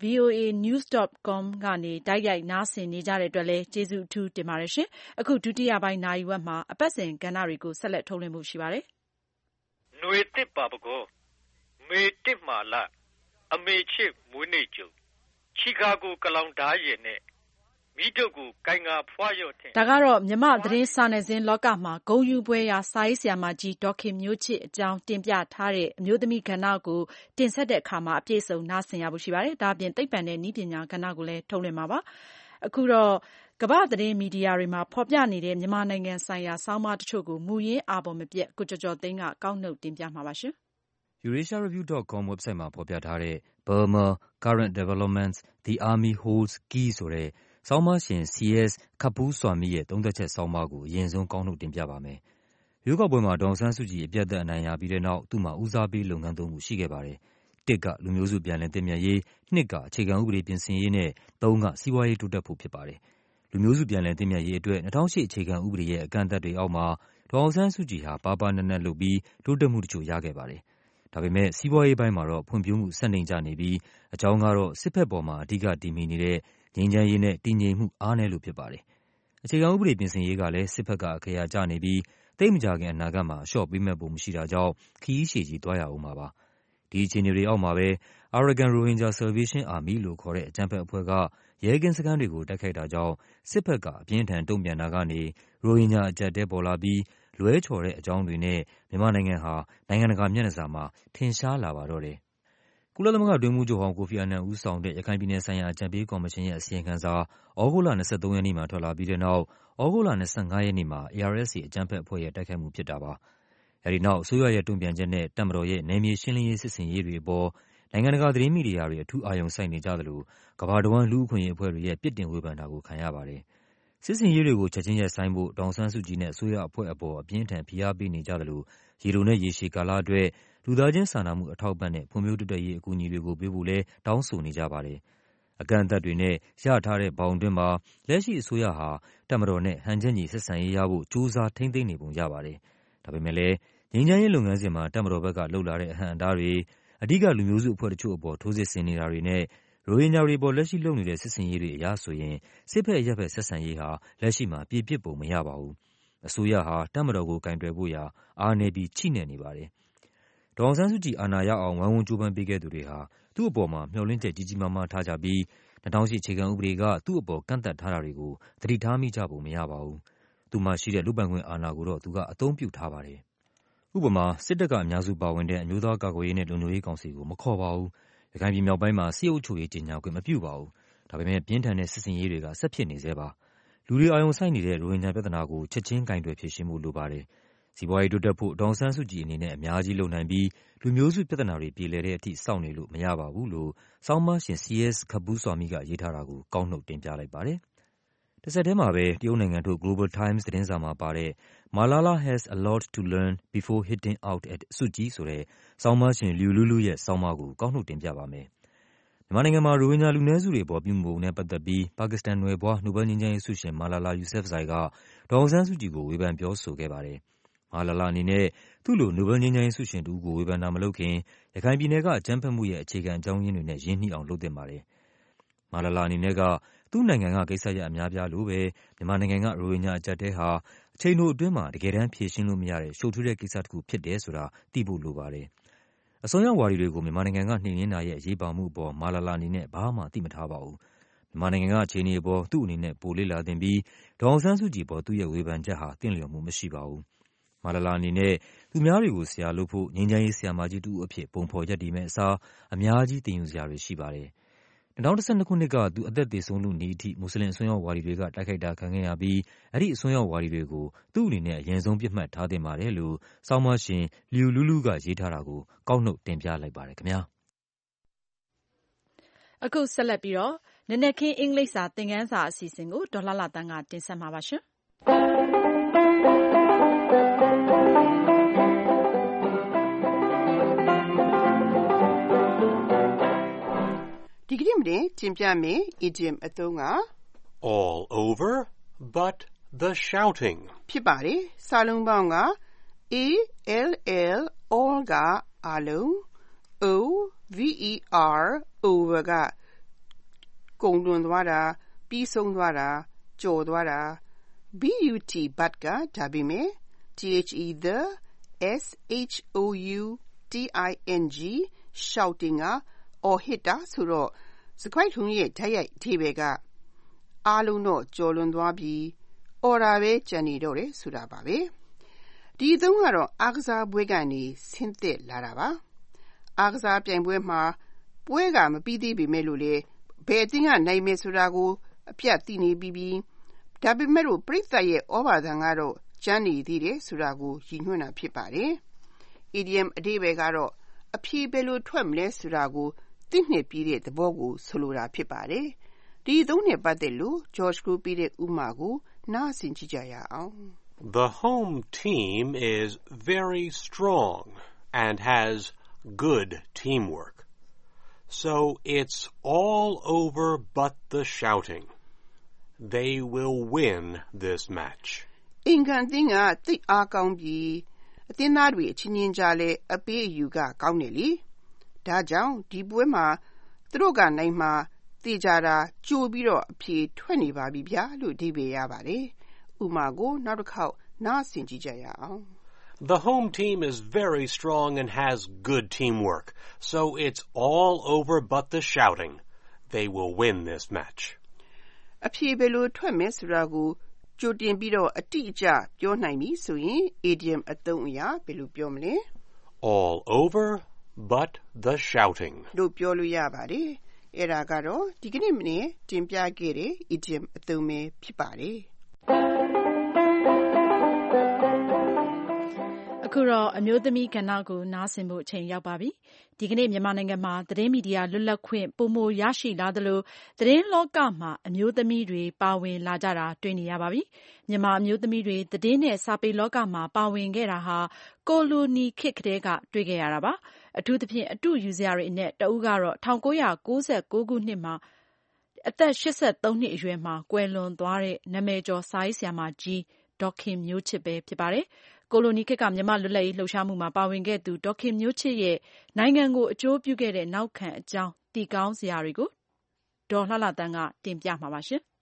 a news dot com ကနေတိုက်ရိုက်နားဆင်နေကြတဲ့အတွက်လည်းကျေးဇူးအထူးတင်ပါတယ်ရှင်အခုဒုတိယပိုင်းနာရီဝက်မှာအပတ်စဉ်ကဏ္ဍတွေကိုဆက်လက်ထုတ်လွှင့်မှုရှိပါတယ်ຫນွေတစ်ပါပကောမေတစ်မာလာအမေချစ်မွေးနေ့ကျုံချီကာဂိုကလောင်ဓာရဲ့နဲ့မိတုတ်ကိုကိုင်ငါဖွာရော့တဲ့ဒါကတော့မြမသတင်းစာနယ်ဇင်းလောကမှာဂုံယူပွဲရာစာရေးဆရာမကြီးဒေါခင်မျိုးချစ်အကြောင်းတင်ပြထားတဲ့အမျိုးသမီးကဏ္ဍကိုတင်ဆက်တဲ့အခါမှာအပြည့်စုံနားဆင်ရဖို့ရှိပါတယ်ဒါအပြင်သိပ္ပံနဲ့နည်းပညာကဏ္ဍကိုလည်းထုတ်လွှင့်မှာပါအခုတော့ကမ္ဘာသတင်းမီဒီယာတွေမှာဖော်ပြနေတဲ့မြန်မာနိုင်ငံဆိုင်ရာဆောင်းပါးတချို့ကိုမူရင်းအာဘော်မပြတ်ကိုကျော်ကျော်သိန်းကကောက်နှုတ်တင်ပြမှာပါရှင် eurasia review dot com website မှာဖော်ပြထားတဲ့ Burma Current Developments The Army Holds Key ဆိုတဲ့ဆောင်းပါးရှင် စီ အက်စ် Khappu Swami ရဲ့သုံးသပ်ချက်ဆောင်းပါးကိုအရင်ဆုံးကောက်နှုတ်တင်ပြပါမယ်။ရွေးကောက်ပွဲမှာဒေါ်အောင်ဆန်းစုကြည်အပြတ်သက်အနိုင်ရပြီးတဲ့နောက်သူ့မှာဦးစားပေးလုပ်ငန်းသုံးခုရှိခဲ့ပါတယ်။တစ်ကလူမျိုးစုပြန်လည်သင့်မြတ်ရေး၊နှစ်ကအခြေခံဥပဒေပြင်ဆင်ရေးနဲ့သုံးကစီးပွားရေးတိုးတက်ဖို့ဖြစ်ပါတယ်။လူမျိုးစုပြန်လည်သင့်မြတ်ရေးအတွက်၂၀၀၈အခြေခံဥပဒေရဲ့အကန့်အသတ်တွေအောက်မှာဒေါ်အောင်ဆန်းစုကြည်ဟာပါးပါးနပ်နပ်လုပ်ပြီးတိုးတက်မှုတချို့ရခဲ့ပါတယ်။ဒါပေမဲ့စီးပွားရေးပိုင်းမှာတော့ဖွံ့ဖြိုးမှုဆက်နှိမ့်ကျနေပြီးအကြောင်းကတော့စစ်ဘက်ပေါ်မှာအဓိကတည်မြဲနေတဲ့ငြိမ်းချမ်းရေးနဲ့တည်ငြိမ်မှုအားနည်းလို့ဖြစ်ပါတယ်။အခြေခံဥပဒေပြင်ဆင်ရေးကလည်းစစ်ဘက်ကအခရာကျနေပြီးသိပ်မကြာခင်အနာဂတ်မှာအလျှော့ပေးမဲ့ပုံမရှိတာကြောင့်ခရီးရှည်ကြီးသွားရဦးမှာပါ။ဒီအခြေအနေတွေအောက်မှာပဲ Arakan Rohingya Salvation Army လို့ခေါ်တဲ့အကြမ်းဖက်အဖွဲ့ကရဲကင်းစခန်းတွေကိုတိုက်ခိုက်တာကြောင့်စစ်ဘက်ကအပြင်းထန်တုံ့ပြန်တာကနေရိုဟင်ဂျာအကျပ်တဲပေါ်လာပြီးလွဲချော်တဲ့အကြောင်းတွေနဲ့မြန်မာနိုင်ငံဟာနိုင်ငံတကာမျက်နှာစာမှာထင်ရှားလာပါတော့တယ်။ကုလသမဂ္ဂအတွင်းရေးမှူးချုပ်ဟောင်းကိုဖီအာနန်ဦးဆောင်တဲ့ရခိုင်ပြည်နယ်ဆိုင်ရာအကြံပေးကော်မရှင်ရဲ့အစီရင်ခံစာဩဂုတ်လ၂၃ရက်နေ့မှာထွက်လာပြီးတဲ့နောက်ဩဂုတ်လ၂၅ရက်နေ့မှာ A R S A အကြမ်းဖက်အဖွဲ့ရဲ့တိုက်ခိုက်မှုဖြစ်တာပါ။အဲဒီနောက်အစိုးရရဲ့တုံ့ပြန်ချက်နဲ့တပ်မတော်ရဲ့နယ်မြေရှင်းလင်းရေးစစ်ဆင်ရေးတွေအပေါ်နိုင်ငံတကာသတင်းမီဒီယာတွေအထူးအာရုံစိုက်နေကြသလိုကမ္ဘာတဝန်းလူ့အခွင့်အရေးအဖွဲ့တွေရဲ့ပြစ်တင်ဝေဖန်တာကိုခံရပါတယ်။စစ်ဆင်ရေးတွေကိုချက်ချင်းရပ်ဆိုင်းဖို့ဒေါ်အောင်ဆန်းစုကြည်နဲ့အစိုးရအဖွဲ့အပေါ်အပြင်းထန်ဖိအားပေးနေကြသလိုရေတိုနဲ့ရေရှည်ကာလအတွက်လူသားချင်းစာနာမှုအထောက်အပံ့နဲ့ဖွံ့ဖြိုးတိုးတက်ရေးအကူအညီတွေကိုပေးဖို့လည်းတောင်းဆိုနေကြပါတယ်။အကန့်အသတ်တွေနဲ့ရထားတဲ့ဘောင်အတွင်းမှာလက်ရှိအစိုးရဟာတပ်မတော်နဲ့ဟန်ချက်ညီဆက်ဆံရေးရဖို့ကြိုးစားထိန်းသိမ်းနေပုံရပါတယ်။ဒါပေမဲ့လည်းငြိမ်းချမ်းရေးလုပ်ငန်းစဉ်မှာတပ်မတော်ဘက်ကလှုပ်လာတဲ့အဟန့်အတားတွေအဓိကလူမျိုးစုအဖွဲ့တချို့အပေါ်ထိုးစစ်ဆင်နေတာတွေနဲ့ရိုဟင်ဂျာတွေပေါ်လက်ရှိလုပ်နေတဲ့စစ်ဆင်ရေးတွေအရဆိုရင်စစ်ဘက်အရပ်ဘက်ဆက်ဆံရေးဟာလက်ရှိမှာပြေပြစ်ပုံမရပါဘူး။အစိုးရဟာတပ်မတော်ကိုကင်တွယ်ဖို့ရာအားနည်းပြီးချိနဲ့နေပါတယ်။ဒေါ်အောင်ဆန်းစုကြည်အာဏာရအောင်ဝိုင်းဝန်းကြိုးပမ်းပေးခဲ့သူတွေဟာသူ့အပေါ်မှာမျှော်လင့်ချက်ကြီးကြီးမားမားထားကြပြီး၂၀၀၈အခြေခံဥပဒေကသူ့အပေါ်ကန့်သတ်ထားတာတွေကိုသတိထားမိကြပုံမရပါဘူး။သူ့မှာရှိတဲ့လုပ်ပိုင်ခွင့်အာဏာကိုတော့သူကအသုံးပြုထားပါတယ်။ဥပမာစစ်တပ်ကအများစုပါဝင်တဲ့အမျိုးသားကာကွယ်ရေးနဲ့လုံခြုံရေးကောင်စီကိုမခေါ်ပါဘူး။ရခိုင်ပြည်မြောက်ပိုင်းမှာစစ်အုပ်ချုပ်ရေးကြေညာခွင့်မပြုပါဘူး။ဒါပေမဲ့ပြင်းထန်တဲ့စစ်ဆင်ရေးတွေကဆက်ဖြစ်နေဆဲပါ။လူတွေအာရုံစိုက်နေတဲ့ရိုဟင်ဂျာပြဿနာကိုချက်ချင်းကင်တွယ်ဖြေရှင်းဖို့လိုပါတယ်။စီးပွားရေးတိုးတက်ဖို့ဒေါ်အောင်ဆန်းစုကြည်အနေနဲ့အများကြီးလုပ်နိုင်ပြီးလူမျိုးစုပြဿနာတွေပြေလည်တဲ့အထိစောင့်နေလို့မရပါဘူးလို့ဆောင်းပါးရှင် စီ အက်စ် Khappu Swami ကရေးထားတာကိုကောက်နှုတ်တင်ပြလိုက်ပါတယ်။တစ်ဆက်တည်းမှာပဲတရုတ်နိုင်ငံထုတ် Global Times သတင်းစာမှာပါတဲ့ Malala has a lot to learn before hitting out at Suu Kyi ဆိုတဲ့ဆောင်းပါးရှင် Liu Lulu ရဲ့ဆောင်းပါးကိုကောက်နှုတ်တင်ပြပါမယ်။မြန်မာနိုင်ငံမှာရိုဟင်ဂျာလူနည်းစုတွေအပေါ်ပြုမူပုံနဲ့ပတ်သက်ပြီးပါကစ္စတန်နွယ်ဖွားနိုဘယ်လ်ငြိမ်းချမ်းရေးဆုရှင် Malala Yousafzai ကဒေါ်အောင်ဆန်းစုကြည်ကိုဝေဖန်ပြောဆိုခဲ့ပါတယ်။ Malala အနေနဲ့သူ့လိုနိုဘယ်လ်ငြိမ်းချမ်းရေးဆုရှင်တဦးကိုဝေဖန်တာမလုပ်ခင်ရခိုင်ပြည်နယ်ကအကြမ်းဖက်မှုရဲ့အခြေခံအကြောင်းရင်းတွေနဲ့ရင်းနှီးအောင်လုပ်သင့်ပါတယ်။ Malala အနေနဲ့ကသူ့နိုင်ငံကကိစ္စရပ်အများပြားလိုပဲမြန်မာနိုင်ငံကရိုဟင်ဂျာအကျပ်အတည်းဟာအချိန်တိုအတွင်းမှာတကယ်တမ်းဖြေရှင်းလို့မရတဲ့ရှုပ်ထွေးတဲ့ကိစ္စတခုဖြစ်တယ်ဆိုတာသိဖို့လိုပါတယ်။အစွန်းရောက်ဝါဒီတွေကိုမြန်မာနိုင်ငံကနှိမ်နင်းတာရဲ့အရေးပါမှုအပေါ်မာလာလာအနေနဲ့ဘာမှသိမထားပါဘူး။မြန်မာနိုင်ငံကအခြေအနေအပေါ်သူ့အနေနဲ့ပိုလေ့လာသင့်ပြီးဒေါ်အောင်ဆန်းစုကြည်ပေါ်သူ့ရဲ့ဝေဖန်ချက်ဟာသင့်လျော်မှုမရှိပါဘူး။မာလာလာအနေနဲ့သူများတွေကိုဆရာလုပ်ဖို့ငြိမ်းချမ်းရေးဆရာမကြီးတဦးအဖြစ်ပုံဖော်ရပ်တည်မဲ့အစားအများကြီးသင်ယူစရာတွေရှိပါတယ်။၂၀၁၂ခုနှစ်ကသူအသက်သေဆုံးလုနီးအထိမွတ်စလင်အစွန်းရောက်ဝါဒီတွေကတိုက်ခိုက်တာခံခဲ့ရပြီးအဲ့ဒီအစွန်းရောက်ဝါဒီတွေကိုသူ့အနေနဲ့အရင်ဆုံးပြစ်မှတ်ထားသင့်ပါတယ်လို့ဆောင်းပါးရှင်လီယိုလူးလူးကရေးထားတာကိုကောက်နှုတ်တင်ပြလိုက်ပါတယ်ခင်ဗျာအခုဆက်လက်ပြီးတော့နည်းနည်းခင်းအင်္ဂလိပ်စာသင်ခန်းစာအစီအစဉ်ကိုဒေါ်လှလှတန်းကတင်ဆက်မှာပါရှင်ဒီကနေ့မှာတင်ပြမယ် idiom အသုံးက all over but the shouting ဖြစ်ပါတယ်စာလုံးပေါင်းက A L L all ကအားလုံး O V E R over ကကုန်လွန်သွားတာပြီးဆုံးသွားတာကျော်သွားတာ B U T but ကဒါပေမဲ့ T H E the S H O U T I N G shouting ကor hit တာဆိုတော့စကွိုက်ထုံးရဲ့ဓာတ်ရိုက်အဓိပ္ပာယ်ကအားလုံးတော့ကျော်လွန်သွားပြီးအော်တာပဲကြံနေတော့တယ်ဆိုတာပါပဲဒီအသုံးကတော့အားကစားပွဲကနေဆင်းသက်လာတာပါအားကစားပြိုင်ပွဲမှာပွဲကမပြီးသေးပေမဲ့လို့လေဘယ်အသင်းကနိုင်မယ်ဆိုတာကိုအပြတ်သိနေပြီးပြီးဒါပေမဲ့လို့ပရိသတ်ရဲ့ဩဘာသံကတော့ကြမ်းနေသေးတယ်ဆိုတာကိုရည်ညွှန်းတာဖြစ်ပါတယ် idiom အဓိပ္ပာယ်ကတော့အဖြေဘယ်လိုထွက်မလဲဆိုတာကိုသိနှစ်ပြီးတဲ့သဘောကိုဆိုလိုတာဖြစ်ပါတယ်ဒီအသုံးနဲ့ပတ်သက်လို့ George ကိုပြီးတဲ့ဥမာကိုနားဆင်ကြည့်ကြရအောင် The home team is very strong and has good teamwork. So it's all over but the shouting. They will win this match. အင်ကန်တင်းကသိအားကောင်းပြီးအသင်းသားတွေအချင်းချင်းကြားလဲအပေးအယူကကောင်းတယ်လေဒါကြောင့်ဒီပွဲမှာသူတို့ကနိုင်မှာသိကြတာကြိုပြီးတော့အဖြေထွက်နေပါပြီဗျာလို့အဓိပ္ပာယ်ရပါတယ်ဥမာကိုနောက်တစ်ခေါက်နားဆင်ကြည့်ကြရအောင် The home team is very strong and has good teamwork. So it's all over but the shouting. They will win this match. အဖြေဘယ်လိုထွက်မယ်ဆိုတာကိုကြိုတင်ပြီးတော့အတိအကျပြောနိုင်ပြီဆိုရင် idiom အသုံးအရာဘယ်လိုပြောမလဲ All over but the shouting လို့ပြောလို့ရပါတယ်အဲ့ဒါကတော့ဒီကနေ့မနေ့တင်ပြခဲ့တဲ့ idiom အသုံးပဲဖြစ်ပါတယ်အခုတော့အမျိုးသမီးကဏ္ဍကိုနားဆင်ဖို့အချိန်ရောက်ပါပြီဒီကနေ့မြန်မာနိုင်ငံမှာသတင်းမီဒီယာလွတ်လပ်ခွင့်ပုံမရရှိလာသလိုသတင်းလောကမှာအမျိုးသမီးတွေပါဝင်လာကြတာတွေ့နေရပါပြီမြန်မာအမျိုးသမီးတွေသတင်းနဲ့စာပေလောကမှာပါဝင်ခဲ့တာဟာကိုလိုနီခေတ်ကတည်းကတွေ့ခဲ့ရတာပါအထူးသဖြင့်အတူယူဇရာတွေအနက်တဦးကတော့၁၉၉၉ခုနှစ်မှာအသက်၈၃နှစ်အရွယ်မှာကွယ်လွန်သွားတဲ့နာမည်ကျော်စာရေးဆရာမကြီးဒေါ်ခင်မျိုးချစ်ပဲဖြစ်ပါတယ်ကိုလိုနီခေတ်ကမြန်မာလွတ်လပ်ရေးလှုပ်ရှားမှုမှာပါဝင်ခဲ့သူဒေါ်ခင်မျိုးချစ်ရဲ့နိုင်ငံကိုအကျိုးပြုခဲ့တဲ့နောက်ခံအကြောင်းတည်ကောင်းစရာတွေကိုဒေါ်လှလှတန်းကတင်ပြမှာပါရှင်။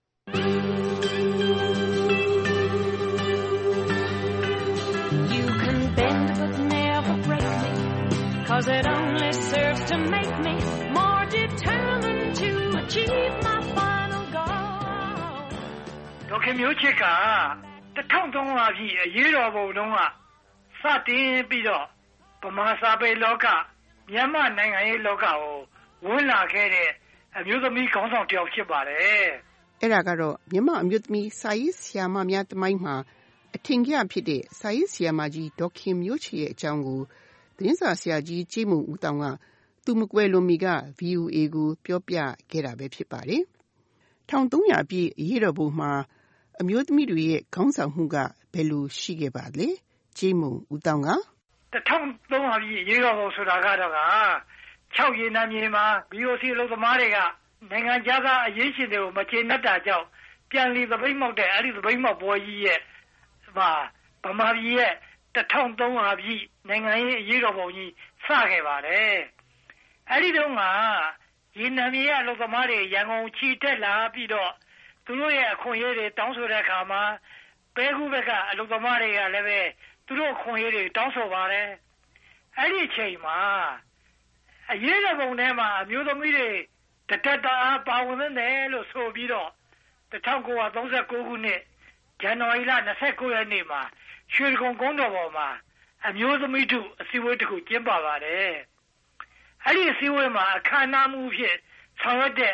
You can bend but never break me, 'cause it only serves to make me more determined to achieve my final goal. ဒေါ်ခင်မျိုးချစ်ကတထောင်သုံးရာပြည်အရေးတော်ပုံတုန်းကစတင်ပြီးတော့ဗမာစာပေလောကမြန်မာနိုင်ငံရေးလောကကိုဝင်လာခဲ့တဲ့အမျိုးသမီးခေါင်းဆောင်တစ်ယောက်ဖြစ်ပါတယ်အဲ့ဒါကတော့မြန်မာအမျိုးသမီးစာရေးဆရာမများတမိုင်းမှာအထင်ကြီးဖြစ်တဲ့စာရေးဆရာမကြီးဒေါ်ခင်မျိုးချစ်ရဲ့အကြောင်းကိုသတင်းစာဆရာကြီးကြေးမုံဦးတောင်ကသူမကွယ်လွန်မီက V O A ကိုပြောပြခဲ့တာပဲဖြစ်ပါတယ်။၁၃၀၀ပြည့်အရေးတော်ပုံမှာအမျိုးသမီးတွေရဲ့ခေါင်းဆောင်မှုကဘယ်လိုရှိခဲ့ပါလဲကြေးမုံဦးတောင်ကတထောင်သုံးရာပြည်အရေးတော်ပုံဆိုတာကတော့က၆ရေနံမြေမှာ V O C အလုပ်သမားတွေကနိုင်ငံခြားသားအရေးရှင်တွေကိုမချေနှက်တာကြောင့်ပြန်လီသပိတ်မှောက်တဲ့အဲ့ဒီသပိတ်မှောက်ပွဲကြီးရဲ့မှာဗမာပြည်ရဲ့တထောင်သုံးရာပြည်နိုင်ငံရေးအရေးတော်ပုံကြီးစခဲ့ပါတယ်အဲ့ဒီတုန်းကရေနံမြေရဲ့အလုပ်သမားတွေရန်ကုန်ချီတက်လာပြီးတော့သူတို့ရဲ့အခွင့်အရေးတွေတောင်းဆိုတဲ့အခါမှာပဲခုဘက်ကအလုပ်သမားတွေကလည်းပဲသူတို့အခွင့်အရေးတွေတောင်းဆိုပါတယ်အဲ့ဒီအချိန်မှာအရေးတော်ပုံထဲမှာအမျိုးသမီးတွေတတတအားပါဝင်နေတယ်လို့ဆိုပြီးတော့၁၉၃၉ခုနှစ်ဇန်နဝါရီလ၂၉ရက်နေ့မှာရွှေကုံကုန်းတော်ပေါ်မှာအမျိုးသမီးတို့အစည်းအဝေးတစ်ခုကျင်းပပါတယ်အဲ့ဒီအစည်းအဝေးမှာအခမ်းအနားမှုဖြစ်ဆောင်ရွက်တဲ့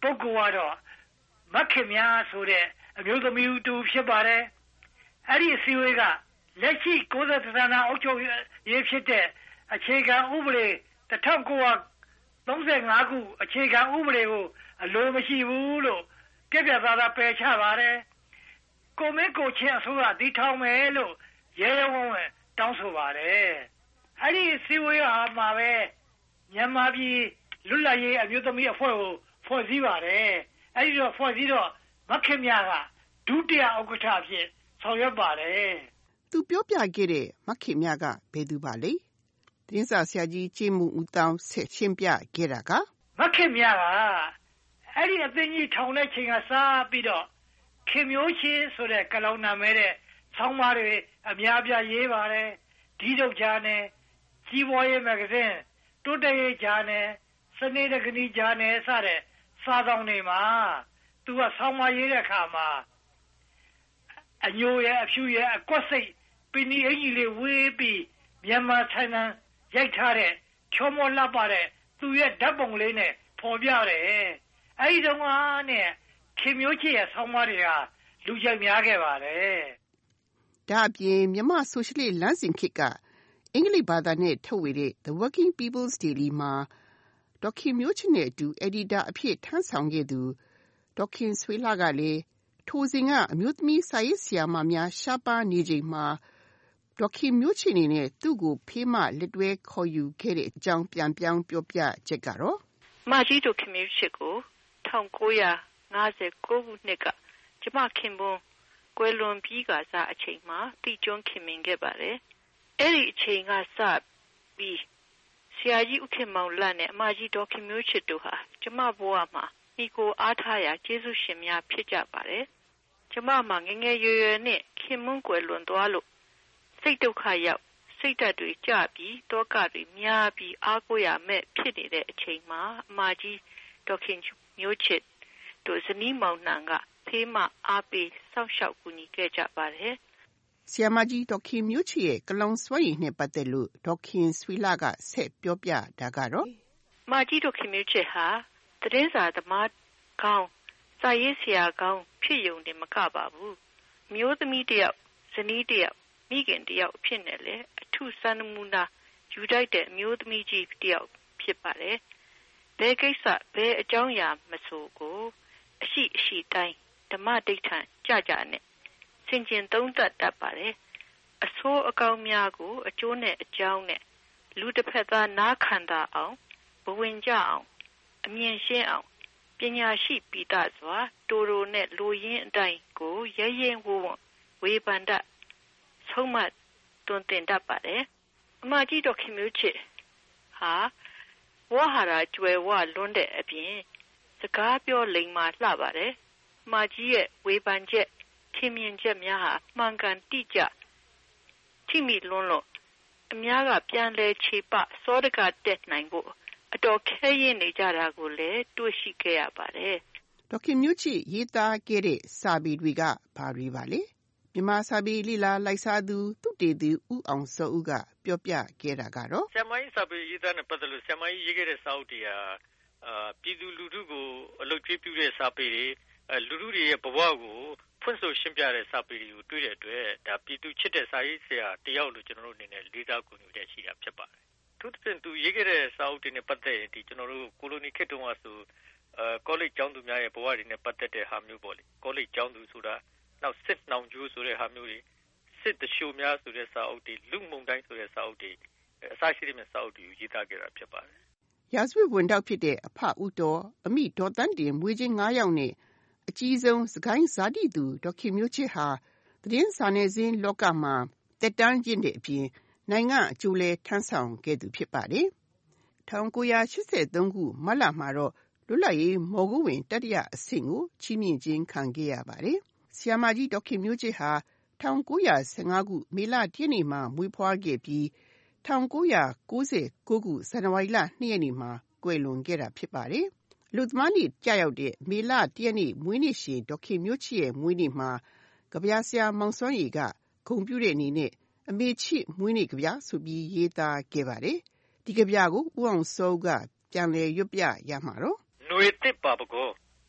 ပုဂ္ဂိုလ်ကတော့မခင်များဆိုတဲ့အမျိုးသမီးတူဖြစ်ပါတယ်အဲ့ဒီအစည်းအဝေးကလက်ရှိကိုယ်စားလှယ်အုပ်ချုပ်ရေးဖြစ်တဲ့အခြေခံဥပဒေတစ်ထောင်ကိုးရာသုံးဆယ်ငါးခုအခြေခံဥပဒေကိုအလိုမရှိဘူးလို့ပြပြသားသားပယ်ချပါတယ်ကိုမင်းကိုချင်းအစိုးရတည်ထောင်မယ်လို့ရဲရဲဝံ့ဝံ့တောင်းဆိုပါတယ်အဲ့ဒီစည်းဝေးဟာမှာပဲမြန်မာပြည်လွတ်လပ်ရေးအမျိုးသမီးအဖွဲ့ကိုဖွဲ့စည်းပါတယ်အဲ့ဒီတော့ဖွဲ့စည်းတော့မခင်မြကဒုတိယဥက္ကဋ္ဌအဖြစ်ဆောင်ရွက်ပါတယ်သူပြောပြခဲ့တဲ့မခင်မြကဘယ်သူပါလဲတင်းစာဆရာကြီးကျင်းမှုဦးတောင်းဆက်ရှင်းပြခဲ့တာကမခင်မြကအဲ့ဒီအသိကြီးထောင်တဲ့ချိန်ကစားပြီးတော့ခင်မျိုးချင်းဆိုတဲ့ကလောင်နာမဲတဲ့ဆောင်းပါးတွေအများပြရေးပါတယ်ဒီတော့ဂျာနယ်ကြီးပွားရေးမဂ္ဂဇင်းတိုးတက်ရေးဂျာနယ်စနေတကနီဂျာနယ်စတဲ့စာဆောင်တွေမှာသူကဆောင်းပါးရေးတဲ့အခါမှာအညိုရဲ့အဖြူရဲ့အကွက်စိတ်ပင်ဒီအင်ကြီးလေးဝေးပြီးမြန်မာဆိုင်နံရိုက်ထားတဲ့ချောမောလှပတဲ့သူရဲ့ဓာတ်ပုံလေးနဲ့ဖော်ပြတယ်အဲ့ဒီတော့ကနဲ့ခင်မျိုးချစ်ရဲ့ဆောင်းပါးတွေကလူကြိုက်များခဲ့ပါတယ်ဒါအပြင်မြန်မာဆိုရှယ်လစ်လမ်းစဉ်ခေတ်ကအင်္ဂလိပ်ဘာသာနဲ့ထုတ်ဝေတဲ့ The Working People's Daily မှာဒေါက်ခင်မျိုးချစ်နဲ့အတူအက်ဒီတာအဖြစ်ထမ်းဆောင်ခဲ့သူဒေါက်ခင်ဆွေလှကလည်းထိုစဉ်ကအမျိုးသမီးစာရေးဆရာမများရှားပါးနေချိန်မှာဒေါက်ခင်မျိုးချစ်အနေနဲ့သူ့ကိုဖေးမလက်တွဲခေါ်ယူခဲ့တဲ့အကြောင်းပြန်ပြောင်းပြောပြချက်ကတော့မကြီးဒေါက်ခင်မျိုးချစ်ကို၁၉၅၉ခုနှစ်ကကျမခင်ပွန်းကွယ်လွန်ပြီးကစားအချိန်မှာတိကျွန်းခင်မင်ခဲ့ပါတယ်အဲ့ဒီအချိန်ကစပြီးဆရာကြီးဦးခင်မောင်လတ်နဲ့အမကြီးဒေါက်ခင်မျိုးချစ်တို့ဟာကျမဘဝမှာမိကိုအားထားရာကျေးဇူးရှင်များဖြစ်ကြပါတယ်ကျမမှာငငယ်ရွယ်ရွယ်နဲ့ခင်မွန်းကွယ်လွန်သွားလို့စိတ်ဒုက္ခရောက်စိတ်ဓာတ်တွေကျပြီးတောကတွေများပြီးအားကိုးရမဲ့ဖြစ်နေတဲ့အချိန်မှာအမကြီးဒေါက်ခင်မျိုးချစ်တို့ဇနီးမောင်နှံကဖေးမအားပေးစောင့်ရှောက်ကူညီခဲ့ကြပါတယ်ဆရာမကြီးဒေါက်ခင်မျိုးချစ်ရဲ့ကလောင်စွမ်းရည်နဲ့ပတ်သက်လို့ဒေါက်ခင်ဆွေလှကဆက်ပြောပြတာကတော့မကြီးဒေါက်ခင်မျိုးချစ်ဟာသတင်းစာသမားကောင်းစာရေးဆရာကောင်းဖြစ်ယုံတယ်မကပါဘူးမျိုးသမီးတယောက်ဇနီးတယောက်မိခင်တယောက်ဖြစ်နေလေအထုစံနမူနာယူတိုက်တဲ့အမျိုးသမီးကြီးတယောက်ဖြစ်ပါတယ်ဘယ်ကိစ္စဘယ်အကြောင်းအရာမဆိုကိုအရှိအရှိတိုင်းဓမ္မဒိဋ္ဌံကြကြနဲ့ဆင်ခြင်သုံးသပ်တတ်ပါတယ်အဆိုးအကောင်းများကိုအကျိုးနဲ့အကြောင်းနဲ့လူတစ်ဖက်သားနားခံတာအောင်ဘဝင်ကြအောင်အမြင်ရှင်းအောင်ပညာရှိပိတစွာတိုးတိုးနဲ့လူရင်းအတိုင်းကိုရဲရဲဝံ့ဝံ့ဝေဖန်တတ်ဆုံးမတွင်တင်တတ်ပါတယ်အမကြီးဒေါက်ခင်မျိုးချစ်ဟာဝါဟာရကျွယ်ဝလွန်းတဲ့အပြင်စကားပြောလိမ္မာလှပါတယ်အမကြီးရဲ့ဝေဖန်ချက်ထင်မြင်ချက်များဟာမှန်ကန်တိကျထိမိလွန်းလို့အများကပြန်လဲခြေပစောဒကတက်နိုင်ဖို့အတော်ခဲရင်နေကြတာကိုလည်းတွေ့ရှိခဲ့ရပါတယ်ဒေါက်ခင်မျိုးချစ်ရေးသားခဲ့တဲ့စာပေတွေကဘာတွေပါလဲမြန်မာစာပေလိလာလိုက်စားသူသူတေသူဦးအောင်စောဦးကပြောပြခဲ့တာကတော့ဆရာမကြီးစာပေရေးသားနဲ့ပတ်သက်လို့ဆရာမကြီးရေးခဲ့တဲ့စာအုပ်တွေဟာအာပြည်သူလူထုကိုအလုပ်ကျွေးပြုတဲ့စာပေတွေလူထုတွေရဲ့ဘဝကိုဖွင့်ဆိုရှင်းပြတဲ့စာပေတွေကိုတွေ့တဲ့အတွက်ဒါပြည်သူချစ်တဲ့စာရေးဆရာတယောက်လို့ကျွန်တော်တို့အနေနဲ့လေးစားကူညီတဲ့ရှိတာဖြစ်ပါတယ်သူတပင်သူရေးခဲ့တဲ့စာအုပ်တွေနဲ့ပတ်သက်ရင်ဒီကျွန်တော်တို့ကိုလိုနီခေတ်တုန်းကဆိုအဲကောလိပ်ကျောင်းသူများရဲ့ဘဝတွေနဲ့ပတ်သက်တဲ့ဟာမျိုးပေါ့လေကောလိပ်ကျောင်းသူဆိုတာနောက်စစ်နှောင်ကျိုးဆိုတဲ့ဟာမျိုးတွေစစ်တရှိုများဆိုတဲ့စာအုပ်တွေလူမှုန်တိုင်းဆိုတဲ့စာအုပ်တွေအစရှိတဲ့စာအုပ်တွေကိုရေးသားခဲ့တာဖြစ်ပါတယ်ရာဇဝတ်ဝန်တောက်ဖြစ်တဲ့အဖဦးတော်အမိဒေါ်တန်းတင်မွေးချင်း၅ယောက်နဲ့အကြီးဆုံးစကိုင်းဇာတိသူဒေါက်ခင်မျိုးချစ်ဟာသတင်းစာနယ်ဇင်းလောကမှာတက်တန်းကျင့်တဲ့အပြင်နိုင်ငံအကျိုးလဲထမ်းဆောင်ခဲ့သူဖြစ်ပါတယ်။၁၉၈၃ခုမတ်လမှာတော့လွတ်လပ်ရေးမော်ဂူးဝင်တတိယအဆင့်ကိုချီးမြှင့်ခြင်းခံခဲ့ရပါတယ်။ဆရာမကြီးဒေါက်ခင်မျိုးချစ်ဟာ၁၉၁၅ခုမေလ၁ရက်နေ့မှာမွေးဖွားခဲ့ပြီး၁၉၉၉ခုဇန်နဝါရီလ၂ရက်နေ့မှာကွယ်လွန်ခဲ့တာဖြစ်ပါတယ်။လူသမားနေ့ကြာရောက်တဲ့မေလ၁ရက်နေ့မွေးနေ့ရှင်ဒေါက်ခင်မျိုးချစ်ရဲ့မွေးနေ့မှာကဗျာဆရာမောင်စွမ်းရည်ကဂုဏ်ပြုတဲ့အနေနဲ့အမေချစ်မွေးနေ့ကဗျာဆိုပြီးရေးသားခဲ့ပါတယ်။ဒီကဗျာကိုဦးအောင်စောကပြန်လည်ရွတ်ပြရမှာတော့ຫນွေတစ်ပါပကော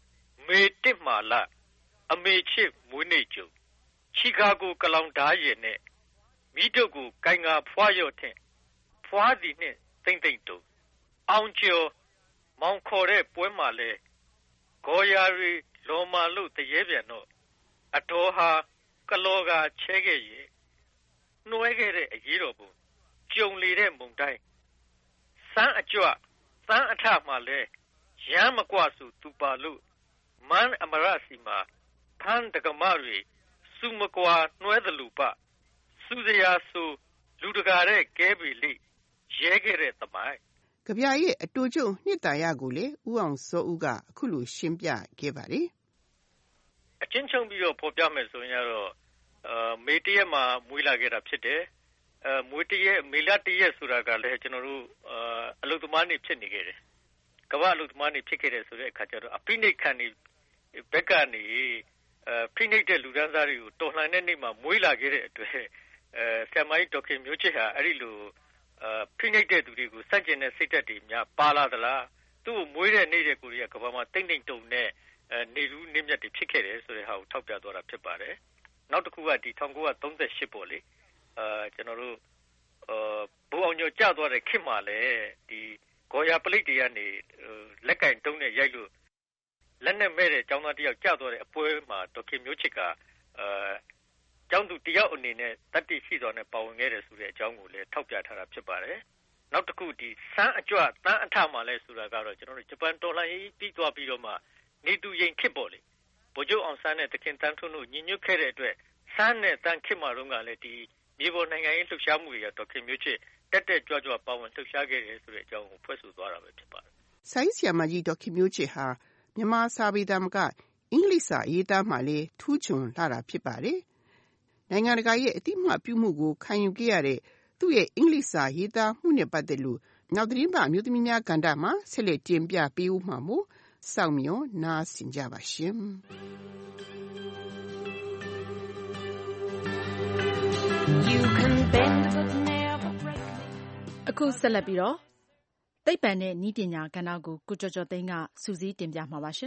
မေတစ်မာလအမေချစ်မွေးနေ့ကျုံချီကာဂိုကလောင်ဓာရည်နဲ့မိတုတ်ကိုကိုင်ငါဖွားရော့ထင်ဖွားသည်နှင့်သိမ့်သိမ့်တုံအောင်ကျော်မောင်ခေါ်တဲ့ပွဲမှာလဲဂေါ်ယာရီလော်မာလို့တရေပြန်တော့အတော်ဟာကလောကချဲခဲ့ရဲ့နှွဲခဲ့တဲ့အရေးတော်ပုံကြုံလေတဲ့မုန်တိုင်းစမ်းအကြွစမ်းအထမှလဲရမ်းမကွစုသူပါလို့မန်အမရစီမှာဖန်တကမတွေစုမကွာနှွဲသလူပစုစရာဆိုလူတကာတဲ့ကဲပြီလိရဲခဲ့တဲ့သမိုင်းကြပြရဲ့အတူကျုံနှစ်တာရကိုလေဦးအောင်စောဦးကအခုလိုရှင်းပြခဲ့ပါတယ်အချင်းချင်းပြီးတော့ပေါ်ပြမယ်ဆိုရင်တော့အာမေတရက်မှာမွေးလာခဲ့တာဖြစ်တယ်အဲမွေးတရက်မေလတရက်ဆိုတာကလည်းကျွန်တော်တို့အာအလုသမားနေဖြစ်နေခဲ့တယ်ကမ္ဘာအလုသမားနေဖြစ်ခဲ့တယ်ဆိုတဲ့အခါကျတော့အပိနိတ်ခံနေဘက်ကနေအဲဖိနှိပ်တဲ့လူဒန်းစားတွေကိုတော်လှန်တဲ့နေ့မှာမွေးလာခဲ့တဲ့အတွက်အဲဆရာမကြီးဒေါက်ခင်မျိုးချစ်ဟာအဲ့ဒီလိုအဲဖိနှိပ်တဲ့သူတွေကိုစန့်ကျင်တဲ့စိတ်ဓာတ်တွေများပါလာသလားသူ့ကိုမွေးတဲ့နေ့တဲ့ကိုရီးယားကမ္ဘာမှာတိမ့်တိမ့်တုံနဲ့အဲနေလူနေမြတ်တွေဖြစ်ခဲ့တယ်ဆိုတဲ့ဟာကိုထောက်ပြသွားတာဖြစ်ပါတယ်နောက်တစ်ခုကဒီ၁၉၃၈ပေါ့လေအဲကျွန်တော်တို့အာဘူအောင်ညောကျသွားတဲ့ခေတ်မှာလည်းဒီဂေါ်ယာပလိတ်တွေကနေလက်ကင်တုံးနဲ့ရိုက်လို့လက်နဲ့မဲ့တဲ့ကျောင်းသားတယောက်ကျသွားတဲ့အပွဲမှာဒေါက်ခင်မျိုးချစ်ကအာကျောင်းသူတယောက်အနေနဲ့တတိရှိတော်နဲ့ပါဝင်ခဲ့တယ်ဆိုတဲ့အကြောင်းကိုလည်းထောက်ပြထားတာဖြစ်ပါတယ်နောက်တစ်ခုဒီစမ်းအကြွတန်းအထမှာလဲဆိုတာကတော့ကျွန်တော်တို့ဂျပန်တော်လှန်ရေးပြီးသွားပြီးတော့မှနေတူရင်ခေတ်ပေါ့လေဗိုလ်ချုပ်အောင်ဆန်းနဲ့တခင်တန်းထွန်းတို့ညီညွတ်ခဲ့တဲ့အတွက်စမ်းနဲ့တန်းခေတ်မှာတော့ကလည်းဒီမြေပေါ်နိုင်ငံရေးလှုပ်ရှားမှုတွေကဒေါက်ခင်မျိုးချစ်တက်တက်ကြွကြွပါဝင်လှုပ်ရှားခဲ့တယ်ဆိုတဲ့အကြောင်းကိုဖွဲ့ဆိုသွားတာပဲဖြစ်ပါတယ်ဆိုင်းဆီယာမကြီးဒေါက်ခင်မျိုးချစ်ဟာမြန်မာစာပေသားမကအင်္ဂလိပ်စာရေးသားမှလည်းထူးချွန်လာတာဖြစ်ပါတယ်နိုင်ငံတကာရဲ့အတိအမှပြုမှုကိုခံယူခဲ့ရတဲ့သူ့ရဲ့အင်္ဂလိပ်စာရေးသားမှုနဲ့ပတ်သက်လို့နောက်သတင်းပါအမျိုးသမီးများကဏ္ဍမှာဆက်လက်တင်ပြပေးဦးမှာမို့စောင့်မျှော်နားဆင်ကြပါရှင်အခုဆက်လက်ပြီးတော့သိပ္ပံနဲ့နည်းပညာကဏ္ဍကိုကိုကျော်ကျော်သိန်းကစူးစီးတင်ပြမှာပါရှင်